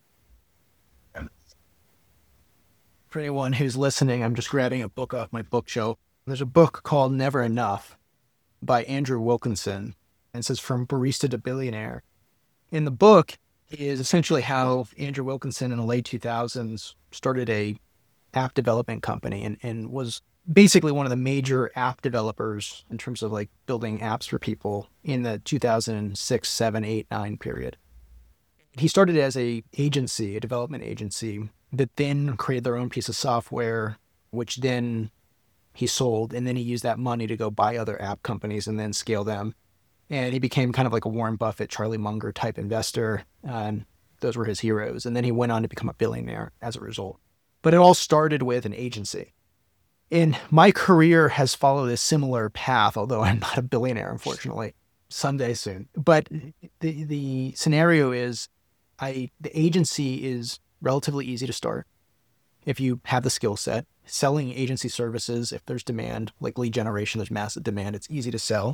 For anyone who's listening, I'm just grabbing a book off my bookshelf. There's a book called Never Enough by Andrew Wilkinson, and it says From Barista to Billionaire. In the book is essentially how Andrew Wilkinson in the late two thousands started a app development company and, and was basically one of the major app developers in terms of like building apps for people in the two thousand six, seven, eight, nine period. He started as a agency, a development agency that then created their own piece of software, which then he sold. And then he used that money to go buy other app companies and then scale them. And he became kind of like a Warren Buffett, Charlie Munger type investor. And those were his heroes. And then he went on to become a billionaire as a result. But it all started with an agency. And my career has followed a similar path, although I'm not a billionaire, unfortunately. Someday soon. But the the scenario is I the agency is relatively easy to start if you have the skill set. Selling agency services, if there's demand, like lead generation, there's massive demand, it's easy to sell.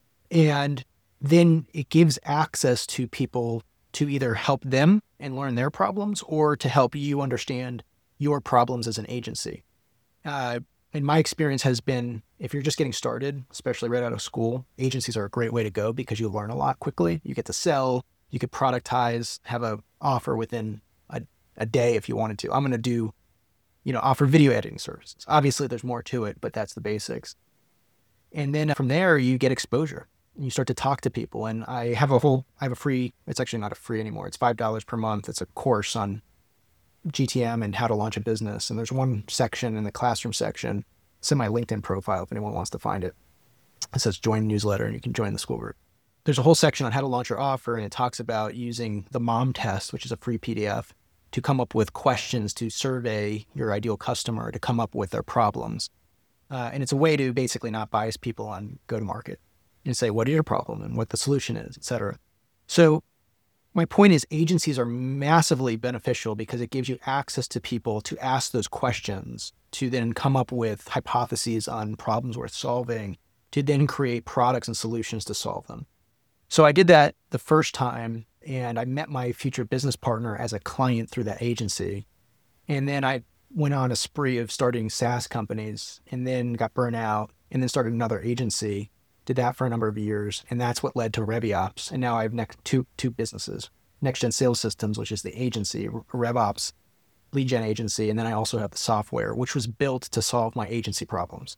And then it gives access to people to either help them and learn their problems or to help you understand your problems as an agency. Uh, and my experience has been, if you're just getting started, especially right out of school, agencies are a great way to go because you learn a lot quickly. You get to sell, you could productize, have a offer within a, a day if you wanted to. I'm going to do, you know, offer video editing services. Obviously there's more to it, but that's the basics. And then from there you get exposure. You start to talk to people, and I have a whole, I have a free, it's actually not a free anymore. It's five dollars per month. It's a course on G T M and how to launch a business. And there's one section in the classroom section. It's in my LinkedIn profile if anyone wants to find it. It says join newsletter and you can join the school group. There's a whole section on how to launch your offer, and it talks about using the MOM test, which is a free P D F, to come up with questions to survey your ideal customer to come up with their problems. Uh, and it's a way to basically not bias people on go-to-market and say, what are your problem and what the solution is, et cetera. So my point is agencies are massively beneficial because it gives you access to people to ask those questions, to then come up with hypotheses on problems worth solving, to then create products and solutions to solve them. So I did that the first time, and I met my future business partner as a client through that agency. And then I went on a spree of starting SaaS companies, and then got burnt out, and then started another agency. Did that for a number of years, and that's what led to ReviOps. And now I have next two two businesses: Next Gen Sales Systems, which is the agency, RevOps, lead gen agency, and then I also have the software, which was built to solve my agency problems.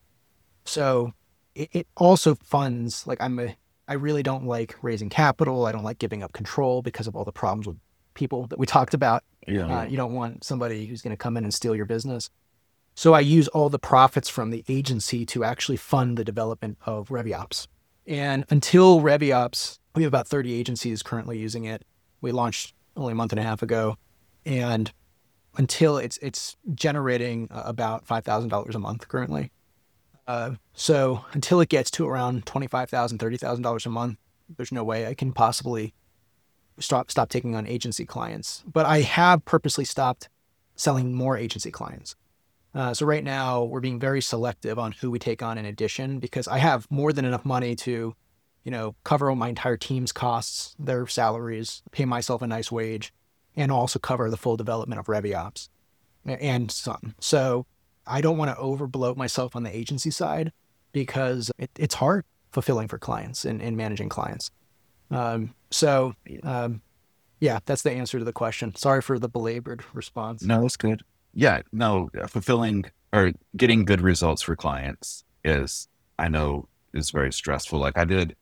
So it, it also funds, like I'm a, I really don't like raising capital. I don't like giving up control because of all the problems with people that we talked about. Yeah, Uh, yeah. you don't want somebody who's going to come in and steal your business. So I use all the profits from the agency to actually fund the development of ReviOps. And until ReviOps, we have about thirty agencies currently using it. We launched only a month and a half ago. And until it's it's generating uh, about five thousand dollars a month currently. Uh, so until it gets to around twenty-five thousand dollars, thirty thousand dollars a month, there's no way I can possibly stop stop taking on agency clients. But I have purposely stopped selling more agency clients. Uh, so right now we're being very selective on who we take on in addition, because I have more than enough money to, you know, cover my entire team's costs, their salaries, pay myself a nice wage, and also cover the full development of ReviOps and some. So I don't want to overbloat myself on the agency side because it, it's hard fulfilling for clients and, and managing clients. Um, so um, yeah, that's the answer to the question. Sorry for the belabored response. No, that's good. Yeah, no, uh, fulfilling or getting good results for clients is, I know, is very stressful. Like I did,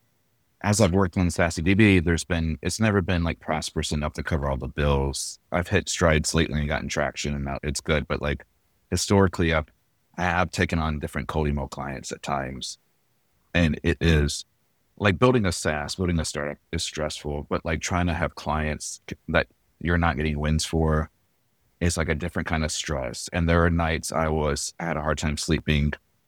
as I've worked on SaaSy there's been, it's never been like prosperous enough to cover all the bills. I've hit strides lately and gotten traction and now it's good. But like historically, I've, I have taken on different cold email clients at times. And it is like building a SaaS, building a startup is stressful, but like trying to have clients that you're not getting wins for is like a different kind of stress. And there are nights I was, I had a hard time sleeping.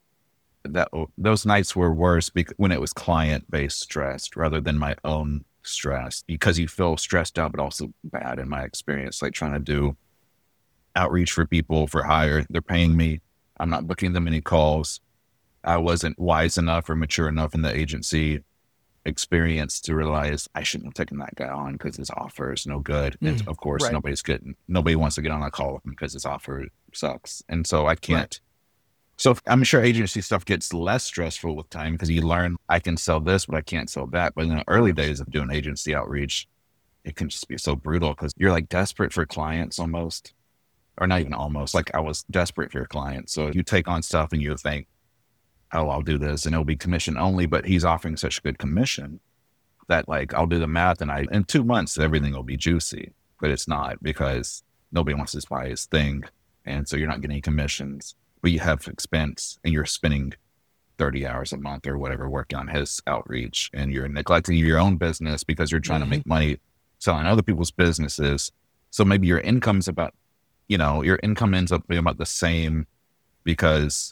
That those nights were worse because when it was client based stress rather than my own stress, because you feel stressed out, but also bad in my experience, like trying to do outreach for people for hire. They're paying me. I'm not booking them any calls. I wasn't wise enough or mature enough in the agency experience to realize I shouldn't have taken that guy on because his offer is no good. And Mm, of course, right, nobody's getting, nobody wants to get on a call with him because his offer sucks. And so I right. can't. So if- I'm sure agency stuff gets less stressful with time because you learn I can sell this, but I can't sell that. But in the early days of doing agency outreach, it can just be so brutal because you're like desperate for clients almost, or not even almost. Like I was desperate for your clients. So you take on stuff and you think, oh, I'll do this and it'll be commission only, but he's offering such good commission that like I'll do the math and I in two months everything will be juicy, but it's not because nobody wants to buy his thing, and so you're not getting commissions. But you have expense and you're spending thirty hours a month or whatever working on his outreach, and you're neglecting your own business because you're trying to Mm-hmm. make money selling other people's businesses. So maybe your income's about, you know, your income ends up being about the same because,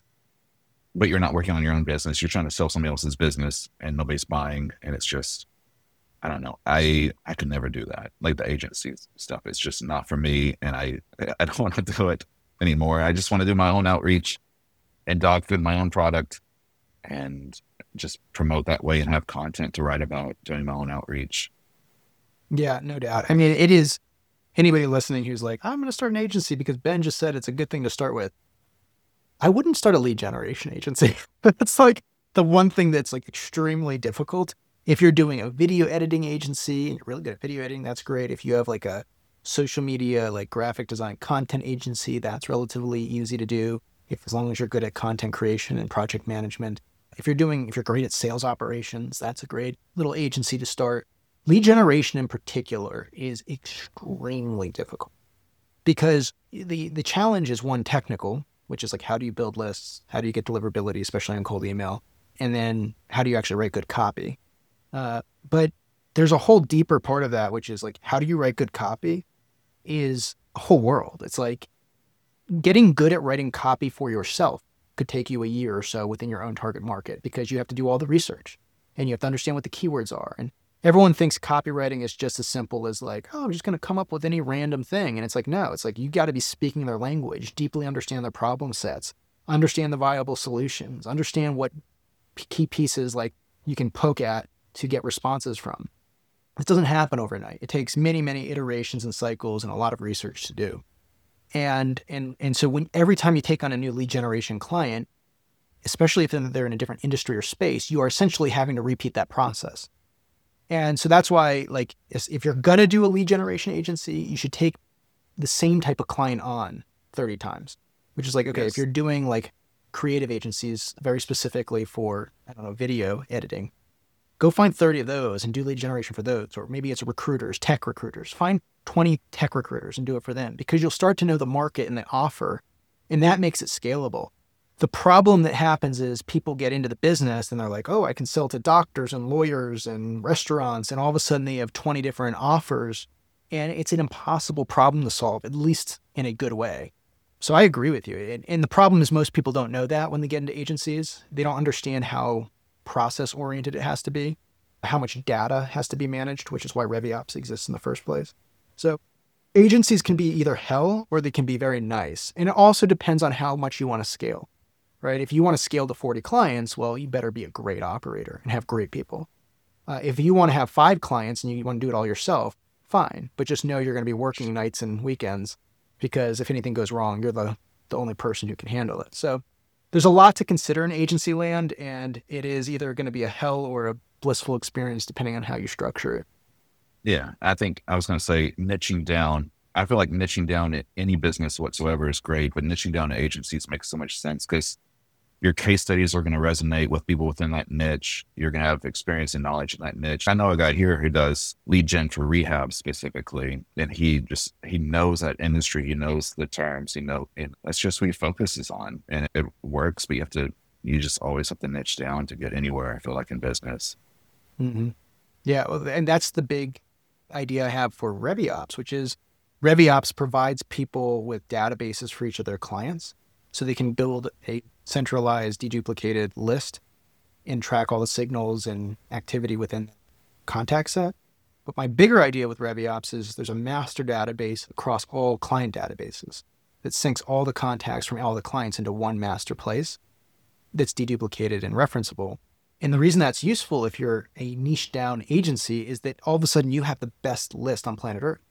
but you're not working on your own business. You're trying to sell somebody else's business and nobody's buying, and it's just I don't know. I I could never do that. Like the agency stuff, it's just not for me, and I I don't want to do it anymore. I just want to do my own outreach and dog food my own product, and just promote that way and have content to write about doing my own outreach. Yeah, no doubt. I mean, it is anybody listening who's like, I'm going to start an agency because Ben just said it's a good thing to start with. I wouldn't start a lead generation agency. That's like the one thing that's like extremely difficult. If you're doing a video editing agency and you're really good at video editing, that's great. If you have like a social media, like graphic design content agency, that's relatively easy to do. If as long as you're good at content creation and project management. If you're doing, if you're great at sales operations, that's a great little agency to start. Lead generation in particular is extremely difficult because the the challenge is one technical, which is like how do you build lists, how do you get deliverability, especially on cold email, and then how do you actually write good copy. Uh, but there's a whole deeper part of that, which is like how do you write good copy is a whole world. It's like getting good at writing copy for yourself could take you a year or so within your own target market because you have to do all the research and you have to understand what the keywords are. And everyone thinks copywriting is just as simple as like, oh, I'm just going to come up with any random thing. And it's like, no, it's like you got to be speaking their language, deeply understand their problem sets, understand the viable solutions, understand what key pieces like you can poke at to get responses from. It doesn't happen overnight. It takes many, many iterations and cycles and a lot of research to do. And and and so when every time you take on a new lead generation client, especially if they're in a different industry or space, you are essentially having to repeat that process. And so that's why, like, if you're gonna do a lead generation agency, you should take the same type of client on thirty times, which is like, okay, if Yes. you're doing like creative agencies very specifically for, I don't know, video editing, Go find thirty of those and do lead generation for those. Or maybe it's recruiters, tech recruiters. Find twenty tech recruiters and do it for them, because you'll start to know the market and the offer, and that makes it scalable. The problem that happens is people get into the business and they're like, oh, I can sell to doctors and lawyers and restaurants. And all of a sudden they have twenty different offers, and it's an impossible problem to solve, at least in a good way. So I agree with you. And, and the problem is most people don't know that when they get into agencies. They don't understand how process oriented it has to be, how much data has to be managed, which is why ReviOps exists in the first place. So agencies can be either hell or they can be very nice. And it also depends on how much you want to scale. Right? If you want to scale to forty clients, well, you better be a great operator and have great people. Uh, if you want to have five clients and you want to do it all yourself, fine. But just know you're going to be working nights and weekends, because if anything goes wrong, you're the, the only person who can handle it. So there's a lot to consider in agency land, and it is either going to be a hell or a blissful experience depending on how you structure it. Yeah, I think I was going to say niching down. I feel like niching down at any business whatsoever is great, but niching down to agencies makes so much sense because your case studies are going to resonate with people within that niche. You're going to have experience and knowledge in that niche. I know a guy here who does lead gen for rehab specifically, and he just, he knows that industry. He knows the terms, you know, and that's just what he focuses on, and it works, but you have to, you just always have to niche down to get anywhere, I feel like, in business. Mm-hmm. Yeah. Well, and that's the big idea I have for ReviOps, which is ReviOps provides people with databases for each of their clients, so they can build a centralized, deduplicated list and track all the signals and activity within the contact set. But my bigger idea with ReviOps is there's a master database across all client databases that syncs all the contacts from all the clients into one master place that's deduplicated and referenceable. And the reason that's useful if you're a niche down agency is that all of a sudden you have the best list on planet Earth.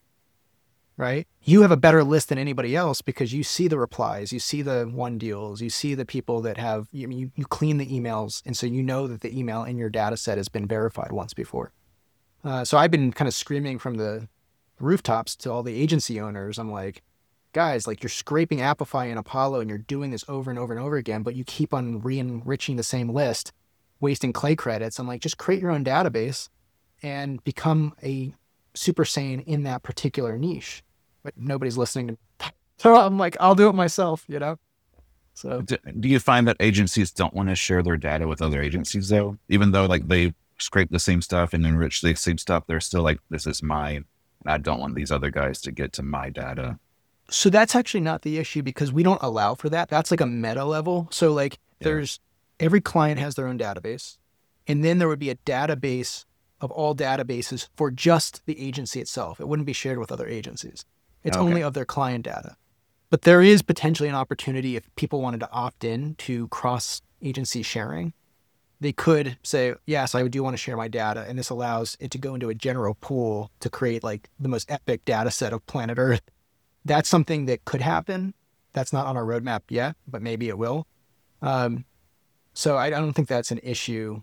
Right? You have a better list than anybody else because you see the replies, you see the one deals, you see the people that have, you, you, you clean the emails. And so you know that the email in your data set has been verified once before. Uh, so I've been kind of screaming from the rooftops to all the agency owners. I'm like, guys, like you're scraping Apify and Apollo and you're doing this over and over and over again, but you keep on re-enriching the same list, wasting clay credits. I'm like, just create your own database and become a Super Saiyan in that particular niche. But nobody's listening to me. So I'm like, I'll do it myself, you know? So do, do you find that agencies don't want to share their data with other agencies though? Even though like they scrape the same stuff and enrich the same stuff, they're still like, this is mine. And I don't want these other guys to get to my data. So that's actually not the issue because we don't allow for that. That's like a meta level. So like yeah. there's, every client has their own database. And then there would be a database of all databases for just the agency itself. It wouldn't be shared with other agencies. It's okay. Only of their client data. But there is potentially an opportunity if people wanted to opt in to cross-agency sharing. They could say, yes, I do want to share my data. And this allows it to go into a general pool to create like the most epic data set of planet Earth. That's something that could happen. That's not on our roadmap yet, but maybe it will. Um, so I, I don't think that's an issue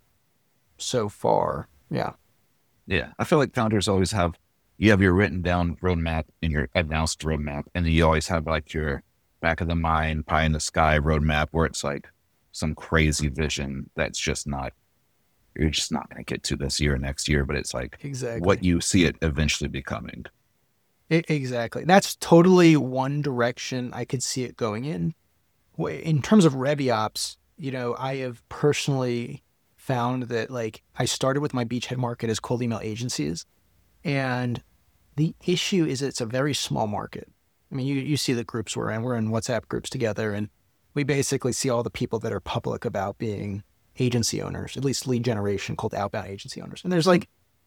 so far. Yeah. Yeah, I feel like founders always have, you have your written down roadmap and your announced roadmap, and then you always have like your back of the mind, pie in the sky roadmap where it's like some crazy vision that's just not, you're just not going to get to this year or next year, but it's like exactly what you see it eventually becoming. It, exactly. That's totally one direction I could see it going in. In terms of ReviOps, you know, I have personally found that like I started with my beachhead market as cold email agencies, and the issue is it's a very small market. I mean, you you see the groups we're in. We're in WhatsApp groups together, and we basically see all the people that are public about being agency owners, at least lead generation, called outbound agency owners. And there's like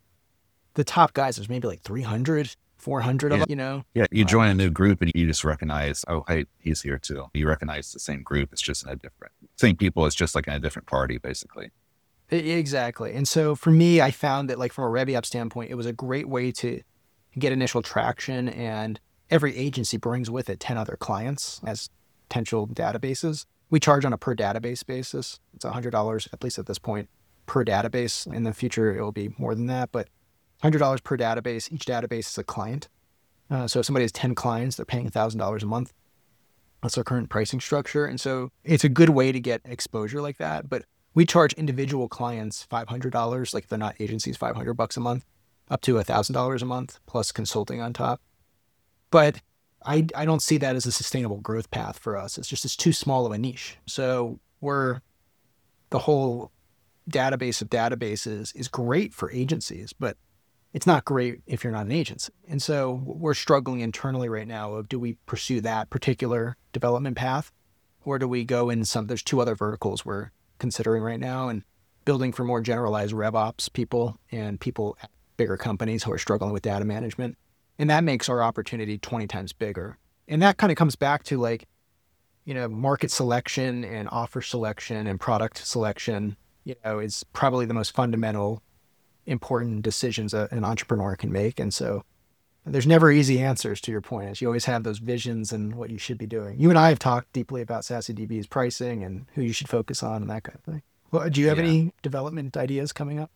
the top guys, there's maybe like three hundred, four hundred yeah. of them, you know? Yeah, you join a new group and you just recognize, oh, hey, he's here too. You recognize the same group. It's just in a different, same people. It's just like in a different party, basically. Exactly. And so for me, I found that like from a ReviOps standpoint, it was a great way to get initial traction, and every agency brings with it ten other clients as potential databases. We charge on a per database basis. It's one hundred dollars, at least at this point, per database. In the future, it will be more than that, but one hundred dollars per database. Each database is a client. Uh, so if somebody has ten clients, they're paying one thousand dollars a month. That's our current pricing structure. And so it's a good way to get exposure like that. But We charge individual clients five hundred dollars, like if they're not agencies, five hundred bucks a month, up to one thousand dollars a month, plus consulting on top. But I, I don't see that as a sustainable growth path for us. It's just, it's too small of a niche. So we're, the whole database of databases is great for agencies, but it's not great if you're not an agency. And so we're struggling internally right now of, do we pursue that particular development path, or do we go in some, there's two other verticals we're considering right now, and building for more generalized RevOps people and people at bigger companies who are struggling with data management. And that makes our opportunity twenty times bigger. And that kind of comes back to like, you know, market selection and offer selection and product selection, you know, is probably the most fundamental, important decisions a, an entrepreneur can make. And so there's never easy answers, to your point, as you always have those visions and what you should be doing. You and I have talked deeply about SaaSyDB's pricing and who you should focus on and that kind of thing. Well, do you have yeah. any development ideas coming up?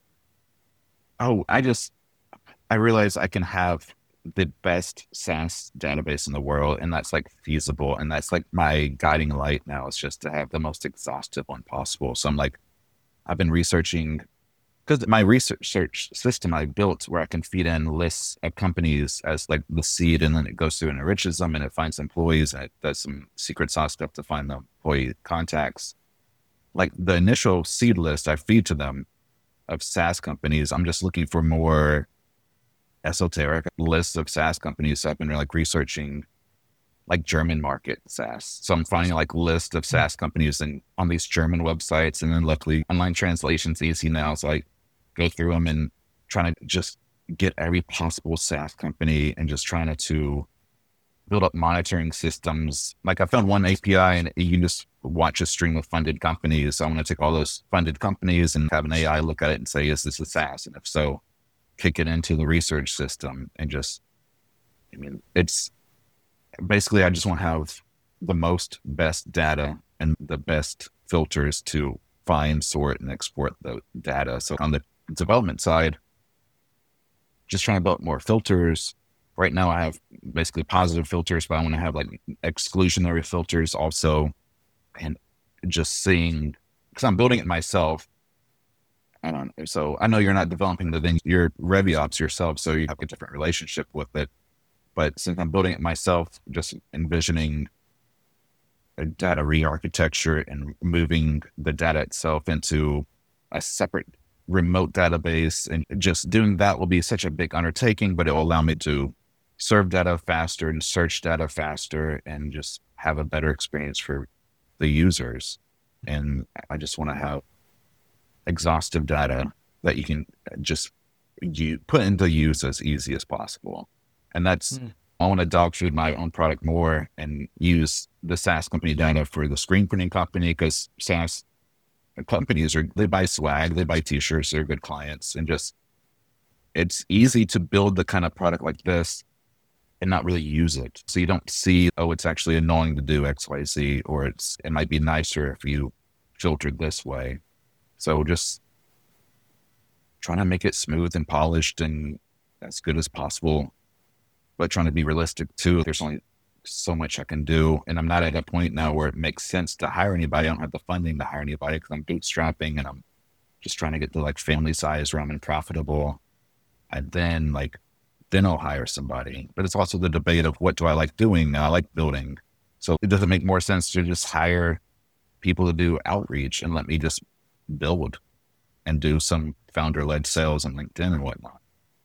Oh, I just, I realize I can have the best SaaS database in the world, and that's like feasible. And that's like my guiding light now, is just to have the most exhaustive one possible. So I'm like, I've been researching, because my research search system I built where I can feed in lists of companies as like the seed, and then it goes through and enriches them, and it finds employees, and it does some secret sauce stuff to find the employee contacts. Like the initial seed list I feed to them of SaaS companies, I'm just looking for more esoteric lists of SaaS companies. So I've been like researching like German market SaaS. So I'm finding like lists of SaaS companies and on these German websites, and then luckily online translation's easy now. So I go through them and trying to just get every possible SaaS company and just trying to build up monitoring systems. Like I found one A P I and you can just watch a stream of funded companies. So I'm going to take all those funded companies and have an A I look at it and say, is this a SaaS? And if so, kick it into the research system and just, I mean, it's basically, I just want to have the most best data and the best filters to find, sort, and export the data. So on the development side, just trying to build more filters. Right now I have basically positive filters, but I want to have like exclusionary filters also. And just seeing, because I'm building it myself. I don't know. So I know you're not developing the thing, you're RevOps yourself, so you have a different relationship with it. But since I'm building it myself, just envisioning a data re-architecture and moving the data itself into a separate remote database, and just doing that will be such a big undertaking, but it will allow me to serve data faster and search data faster and just have a better experience for the users. And I just want to have exhaustive data that you can just you put into use as easy as possible. And that's, mm. I want to dog food my own product more and use the SaaS company data for the screen printing company, because SaaS companies are, they buy swag, they buy t-shirts, they're good clients, and just, it's easy to build the kind of product like this and not really use it. So you don't see, oh, it's actually annoying to do X, Y, Z, or it's, it might be nicer if you filtered this way. So just trying to make it smooth and polished and as good as possible, but trying to be realistic too. There's only so much I can do. And I'm not at a point now where it makes sense to hire anybody. I don't have the funding to hire anybody because I'm bootstrapping and I'm just trying to get to like family size where I'm profitable. And then like, then I'll hire somebody. But it's also the debate of what do I like doing? I like building. So it doesn't make more sense to just hire people to do outreach and let me just build and do some founder-led sales on LinkedIn and whatnot.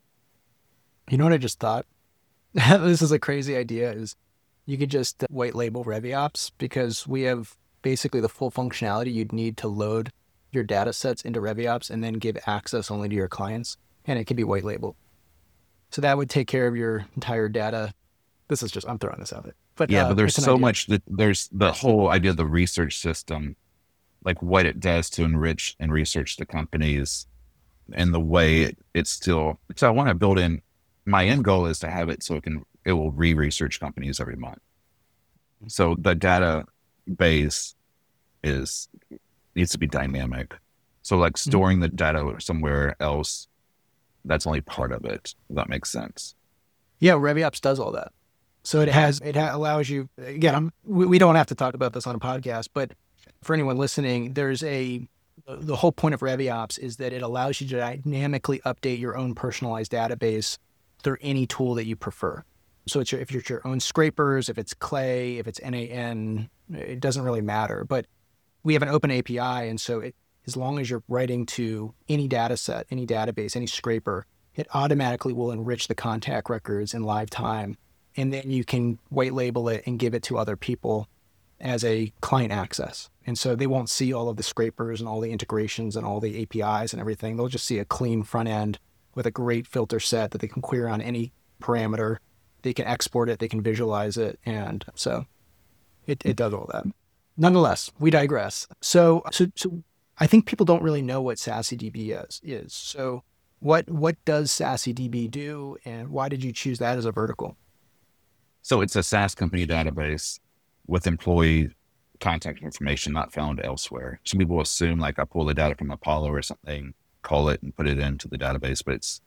You know what I just thought? This is a crazy idea, is you could just white label RevOps, because we have basically the full functionality you'd need to load your data sets into RevOps and then give access only to your clients. And it could be white labeled. So that would take care of your entire data. This is just, I'm throwing this out there. But yeah, uh, but there's so idea. much that there's the whole idea of the research system, like what it does to enrich and research the companies and the way it, it's still, so I want to build in, my end goal is to have it so it can, it will re-research companies every month. So the data base is, needs to be dynamic. So like storing mm-hmm. the data somewhere else, that's only part of it. If that makes sense. Yeah. RevOps does all that. So it has, it ha- allows you, again, I'm, we, we don't have to talk about this on a podcast, but for anyone listening, there's a the, the whole point of ReviOps is that it allows you to dynamically update your own personalized database through any tool that you prefer. So it's your, if it's your own scrapers, if it's Clay, if it's N A N, it doesn't really matter. But we have an open A P I, and so it, as long as you're writing to any data set, any database, any scraper, it automatically will enrich the contact records in live time. And then you can white label it and give it to other people as a client access. And so they won't see all of the scrapers and all the integrations and all the A P Is and everything. They'll just see a clean front end with a great filter set that they can query on any parameter. They can export it, they can visualize it. And so it, it does all that. Nonetheless, we digress. So, so, so I think people don't really know what SASE is. is. So what, what does SASE do, and why did you choose that as a vertical? So it's a SaaS company database with employee contact information not found elsewhere. Some people assume like I pull the data from Apollo or something, call it and put it into the database, but it's,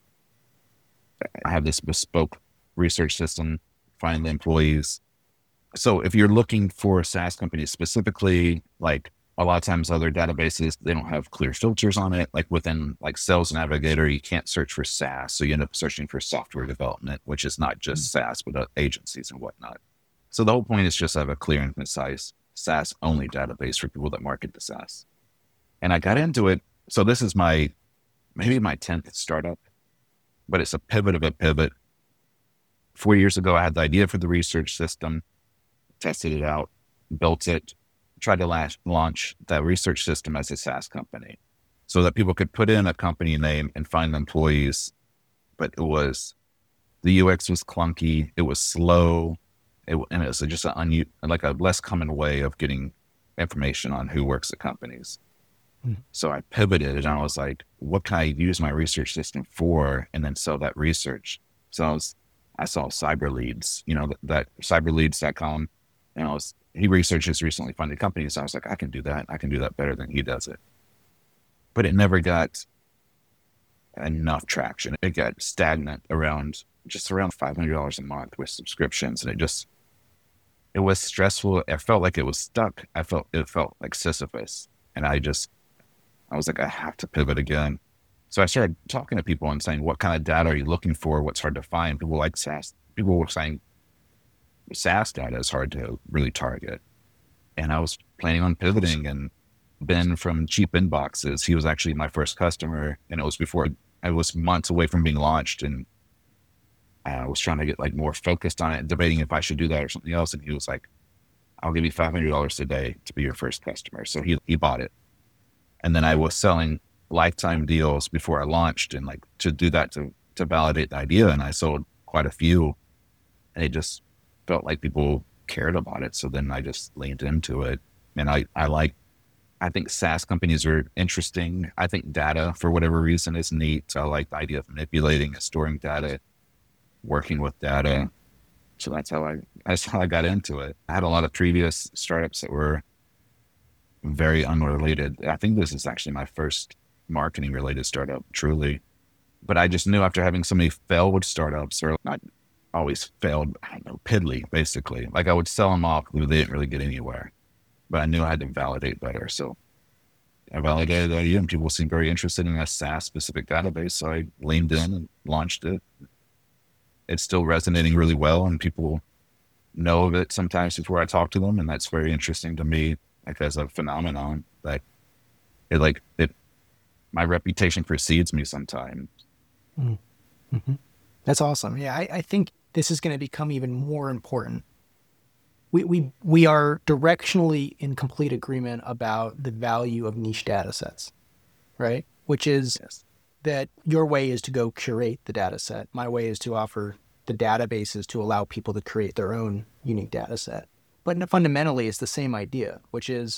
I have this bespoke research system, find the employees. So if you're looking for a SaaS company specifically, like a lot of times other databases, they don't have clear filters on it. Like within like Sales Navigator, you can't search for SaaS. So you end up searching for software development, which is not just SaaS, but uh, agencies and whatnot. So the whole point is just to have a clear and concise SaaS only database for people that market the SaaS. And I got into it. So this is my, maybe my tenth startup, but it's a pivot of a pivot. Four years ago, I had the idea for the research system, tested it out, built it, tried to launch, launch that research system as a SaaS company so that people could put in a company name and find the employees. But it was, the U X was clunky. It was slow. It, and it was just an un, like a less common way of getting information on who works at companies. Mm. So I pivoted and I was like, what can I use my research system for? And then sell that research. So I was, I saw CyberLeads, you know, that, that cyberleads dot com. And I was, he researches recently funded companies. So I was like, I can do that. I can do that better than he does it. But it never got enough traction. It got stagnant around, just around five hundred dollars a month with subscriptions. And it just, it was stressful. I felt like it was stuck. I felt, it felt like Sisyphus. And I just, I was like, I have to pivot again. So I started talking to people and saying, what kind of data are you looking for? What's hard to find? People like SaaS. People were saying SaaS data is hard to really target. And I was planning on pivoting, and Ben from Cheap Inboxes, he was actually my first customer. And it was before, I was months away from being launched. And I was trying to get like more focused on it, debating if I should do that or something else. And he was like, I'll give you five hundred dollars a day to be your first customer. So he, he bought it. And then I was selling lifetime deals before I launched, and like to do that to, to validate the idea. And I sold quite a few, and it just felt like people cared about it. So then I just leaned into it. And I, I like, I think SaaS companies are interesting. I think data for whatever reason is neat. So I like the idea of manipulating and storing data, working with data. So that's how I, that's how I got into it. I had a lot of previous startups that were very unrelated. I think this is actually my first marketing related startup, truly. But I just knew after having so many failed startups, or not always failed, I don't know, piddly, basically. Like I would sell them off, but they didn't really get anywhere. But I knew I had to validate better. So I validated the idea, and people seemed very interested in a SaaS specific database. So I leaned in and launched it. It's still resonating really well, and people know of it sometimes before I talk to them. And that's very interesting to me, like as a phenomenon that it like, it, my reputation precedes me sometimes. Mm-hmm. That's awesome. Yeah, I, I think this is going to become even more important. We, we, we are directionally in complete agreement about the value of niche data sets, right? Which is yes. that your way is to go curate the data set. My way is to offer the databases to allow people to create their own unique data set. But fundamentally, it's the same idea, which is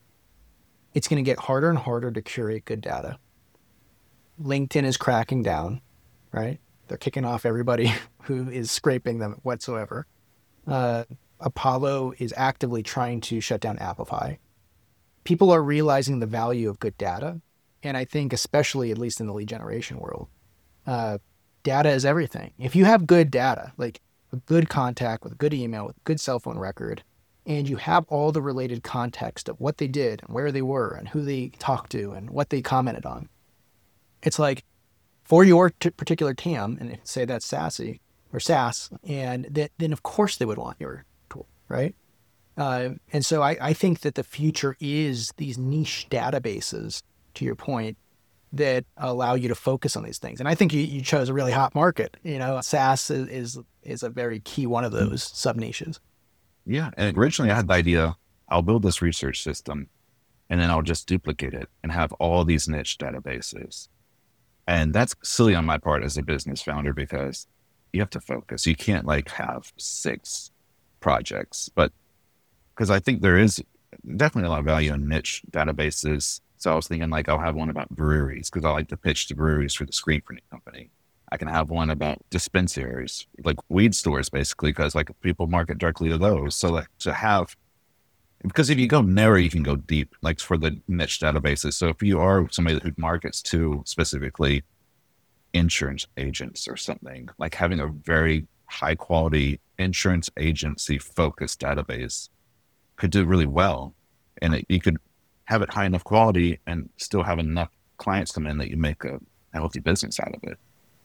it's going to get harder and harder to curate good data. LinkedIn is cracking down, right? They're kicking off everybody who is scraping them whatsoever. Uh, Apollo is actively trying to shut down Applify. People are realizing the value of good data. And I think especially, at least in the lead generation world, uh, data is everything. If you have good data, like a good contact with a good email, with a good cell phone record, and you have all the related context of what they did and where they were and who they talked to and what they commented on. It's like for your t- particular T A M, and say that's SASE or SaaS, and that, then of course they would want your tool, right? Uh, and so I, I think that the future is these niche databases, to your point, that allow you to focus on these things. And I think you, you chose a really hot market. You know, SaaS is, is, is a very key one of those sub niches. Yeah. And originally I had the idea, I'll build this research system and then I'll just duplicate it and have all these niche databases. And that's silly on my part as a business founder because you have to focus. You can't like have six projects, but because I think there is definitely a lot of value in niche databases. So I was thinking like I'll have one about breweries because I like to pitch to breweries for the screen printing company. I can have one about dispensaries, like weed stores, basically, because like people market directly to those. So like to have, because if you go narrow, you can go deep, like for the niche databases. So if you are somebody who markets to specifically insurance agents or something, like having a very high quality insurance agency focused database could do really well. And it, you could have it high enough quality and still have enough clients come in that you make a healthy business out of it.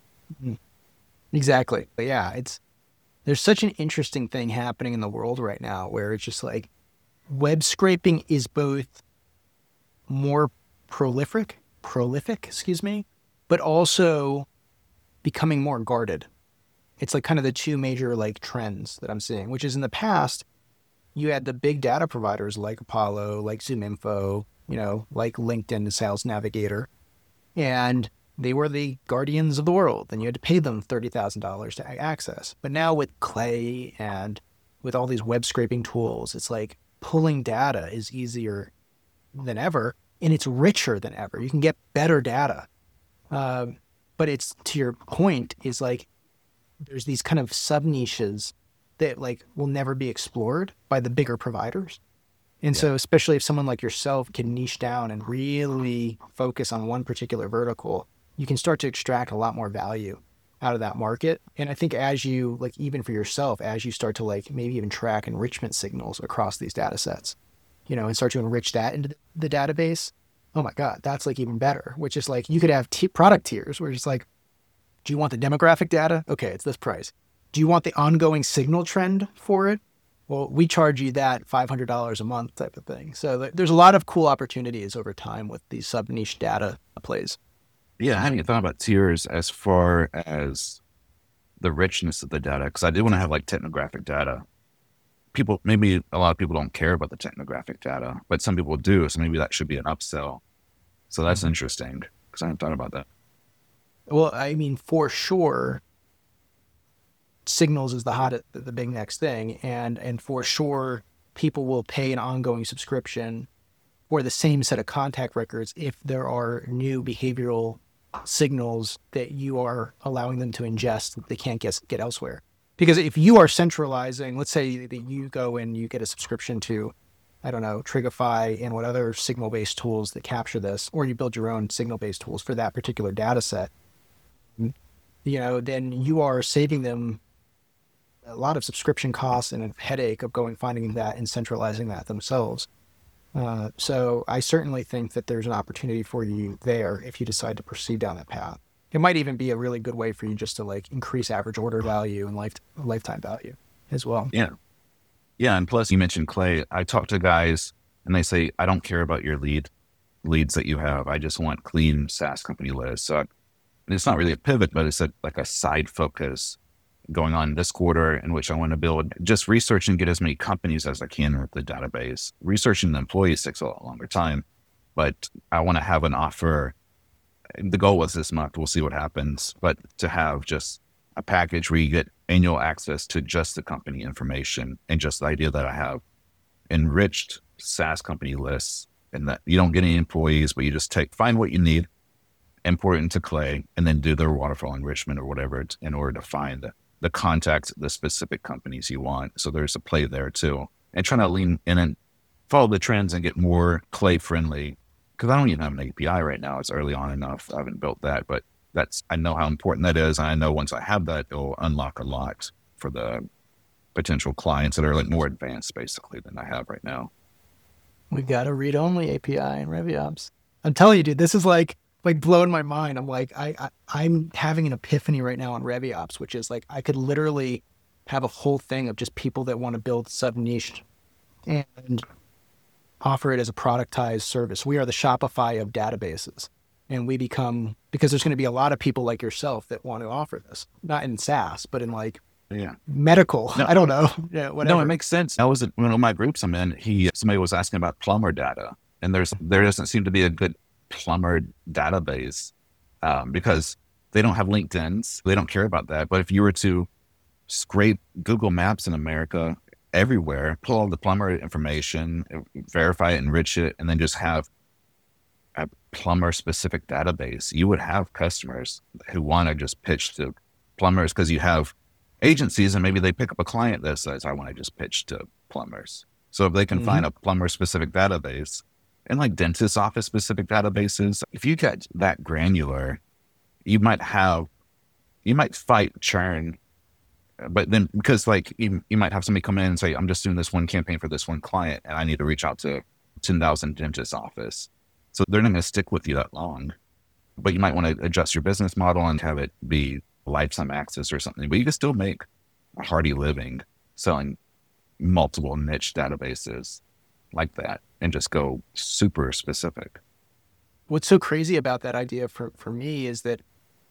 Exactly. But yeah, it's, there's such an interesting thing happening in the world right now where it's just like web scraping is both more prolific, prolific, excuse me, but also becoming more guarded. It's like kind of the two major like trends that I'm seeing, which is in the past, you had the big data providers like Apollo, like ZoomInfo, you know, like LinkedIn Sales Navigator, and they were the guardians of the world, and you had to pay them thirty thousand dollars to access. But now with Clay and with all these web scraping tools, it's like pulling data is easier than ever, and it's richer than ever. You can get better data. Um, but it's, to your point, is like there's these kind of sub niches that like will never be explored by the bigger providers. And yeah. So especially if someone like yourself can niche down and really focus on one particular vertical, you can start to extract a lot more value out of that market. And I think as you, like, even for yourself, as you start to like maybe even track enrichment signals across these data sets, you know, and start to enrich that into the database, oh my God, that's like even better, which is like, you could have t- product tiers where it's like, do you want the demographic data? Okay, it's this price. Do you want the ongoing signal trend for it? Well, we charge you that five hundred dollars a month type of thing. So th- there's a lot of cool opportunities over time with these sub niche data plays. Yeah, I hadn't thought about tiers as far as the richness of the data, because I do want to have like technographic data. People, maybe a lot of people don't care about the technographic data, but some people do. So maybe that should be an upsell. So that's mm-hmm. interesting because I hadn't thought about that. Well, I mean, for sure, signals is the hot, the big next thing. And, and for sure, people will pay an ongoing subscription for the same set of contact records if there are new behavioral signals that you are allowing them to ingest that they can't get, get elsewhere. Because if you are centralizing, let's say that you go and you get a subscription to, I don't know, Trigify and what other signal-based tools that capture this, or you build your own signal-based tools for that particular data set, you know, then you are saving them a lot of subscription costs and a headache of going finding that and centralizing that themselves. Uh, so I certainly think that there's an opportunity for you there if you decide to proceed down that path. It might even be a really good way for you just to like increase average order value and life, lifetime value as well. Yeah. Yeah. And plus you mentioned Clay. I talk to guys and they say, I don't care about your lead leads that you have. I just want clean SaaS company lists. So I, and it's not really a pivot, but it's a, like a side focus going on this quarter in which I want to build, just research and get as many companies as I can with the database. Researching the employees takes a lot longer time, but I want to have an offer. The goal was this month. We'll see what happens, but to have just a package where you get annual access to just the company information and just the idea that I have enriched SaaS company lists and that you don't get any employees, but you just take, find what you need, import it into Clay, and then do their waterfall enrichment or whatever in order to find the, the contacts, the specific companies you want. So there's a play there too. And trying to lean in and follow the trends and get more Clay friendly. Because I don't even have an A P I right now. It's early on enough. I haven't built that, but that's, I know how important that is. And I know once I have that, it'll unlock a lot for the potential clients that are like more advanced basically than I have right now. We've got a read-only A P I in ReviOps. I'm telling you, dude, this is like like blowing my mind. I'm like, I, I I'm having an epiphany right now on ReviOps, which is like I could literally have a whole thing of just people that want to build sub-niche and offer it as a productized service. We are the Shopify of databases. And we become, because there's going to be a lot of people like yourself that want to offer this, not in SaaS, but in like Yeah. medical. No. I don't know. Yeah, whatever. No, it makes sense. I was at one of my groups I'm in. He somebody was asking about plumber data, and there's there doesn't seem to be a good plumber database um, because they don't have LinkedIn's. They don't care about that. But if you were to scrape Google Maps in America everywhere, pull all the plumber information, verify it, enrich it, and then just have a plumber specific database, you would have customers who want to just pitch to plumbers because you have agencies and maybe they pick up a client that says, I want to just pitch to plumbers. So if they can mm-hmm. find a plumber specific database and like dentist office specific databases, if you get that granular, you might have, you might fight churn. But then because like you, you might have somebody come in and say, I'm just doing this one campaign for this one client and I need to reach out to ten thousand dentist office. So they're not going to stick with you that long, but you might want to adjust your business model and have it be lifetime access or something, but you can still make a hearty living selling multiple niche databases like that and just go super specific. What's so crazy about that idea for, for me is that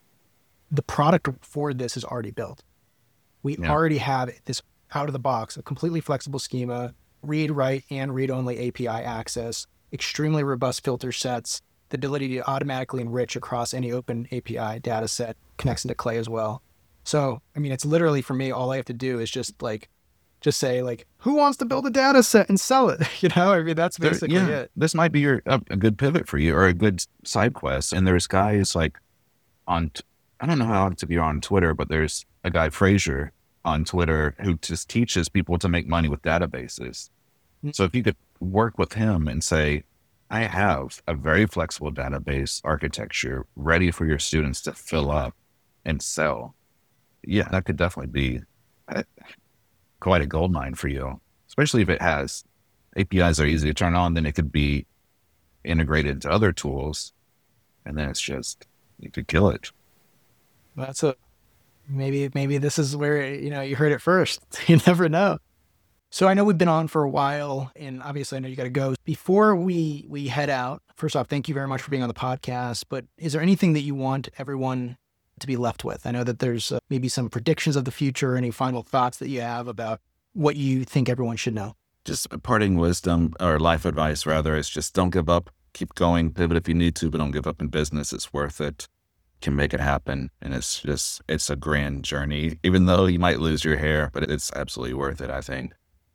the product for this is already built. We yeah. already have this out of the box, a completely flexible schema, read, write, and read-only A P I access, extremely robust filter sets, the ability to automatically enrich across any open A P I data set, connects into Clay as well. So, I mean, it's literally for me, all I have to do is just like, just say like, who wants to build a data set and sell it? You know, I mean, that's basically there, yeah, it. This might be your a, a good pivot for you or a good side quest. And there's guys like on, I don't know how to be on Twitter, but there's a guy, Frazier, on Twitter who just teaches people to make money with databases. Mm-hmm. So if you could work with him and say, I have a very flexible database architecture ready for your students to fill up and sell. Yeah, that could definitely be a, quite a gold mine for you, especially if it has A P Is that are easy to turn on, then it could be integrated into other tools. And then it's just, you could kill it. That's a, maybe, maybe this is where, you know, you heard it first. You never know. So I know we've been on for a while, and obviously I know you got to go. Before we we head out, first off, thank you very much for being on the podcast. But is there anything that you want everyone to be left with? I know that there's uh, maybe some predictions of the future, any final thoughts that you have about what you think everyone should know. Just a parting wisdom or life advice, rather, is just don't give up. Keep going, pivot if you need to, but don't give up in business. It's worth it. Can make it happen. And it's just, it's a grand journey, even though you might lose your hair, but it's absolutely worth it, I think.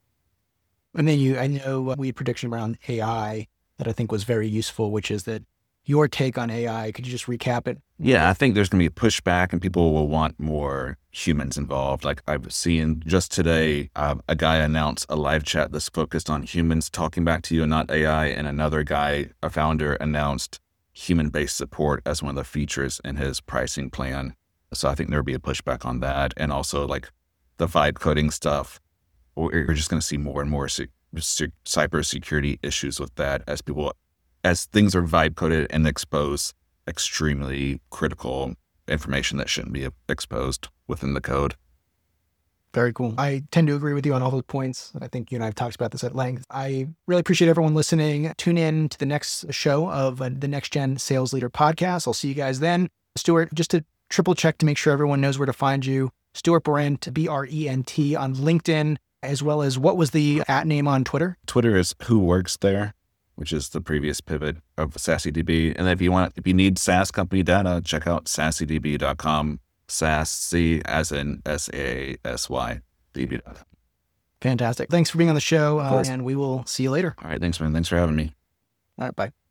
And then you, I know we had prediction around A I that I think was very useful, which is that your take on A I, could you just recap it? Yeah, I think there's going to be a pushback and people will want more humans involved. Like I've seen just today, uh, a guy announced a live chat that's focused on humans talking back to you and not A I. And another guy, a founder, announced human-based support as one of the features in his pricing plan. So I think there'll be a pushback on that. And also like the vibe coding stuff. We're just going to see more and more se- se- cybersecurity issues with that as people, as things are vibe coded and expose extremely critical information that shouldn't be exposed within the code. Very cool. I tend to agree with you on all those points. I think you and I have talked about this at length. I really appreciate everyone listening. Tune in to the next show of uh, the Next Gen Sales Leader podcast. I'll see you guys then. Stuart, just to triple check to make sure everyone knows where to find you. Stuart Brent, B R E N T on LinkedIn, as well as what was the at name on Twitter? Twitter is Who Works There, which is the previous pivot of SaaSyDB. And if you want, if you need SaaS company data, check out sassy d b dot com. SaaS, C as in S A S Y, D B dot com. Fantastic. Thanks for being on the show, uh, and we will see you later. All right. Thanks, man. Thanks for having me. All right. Bye.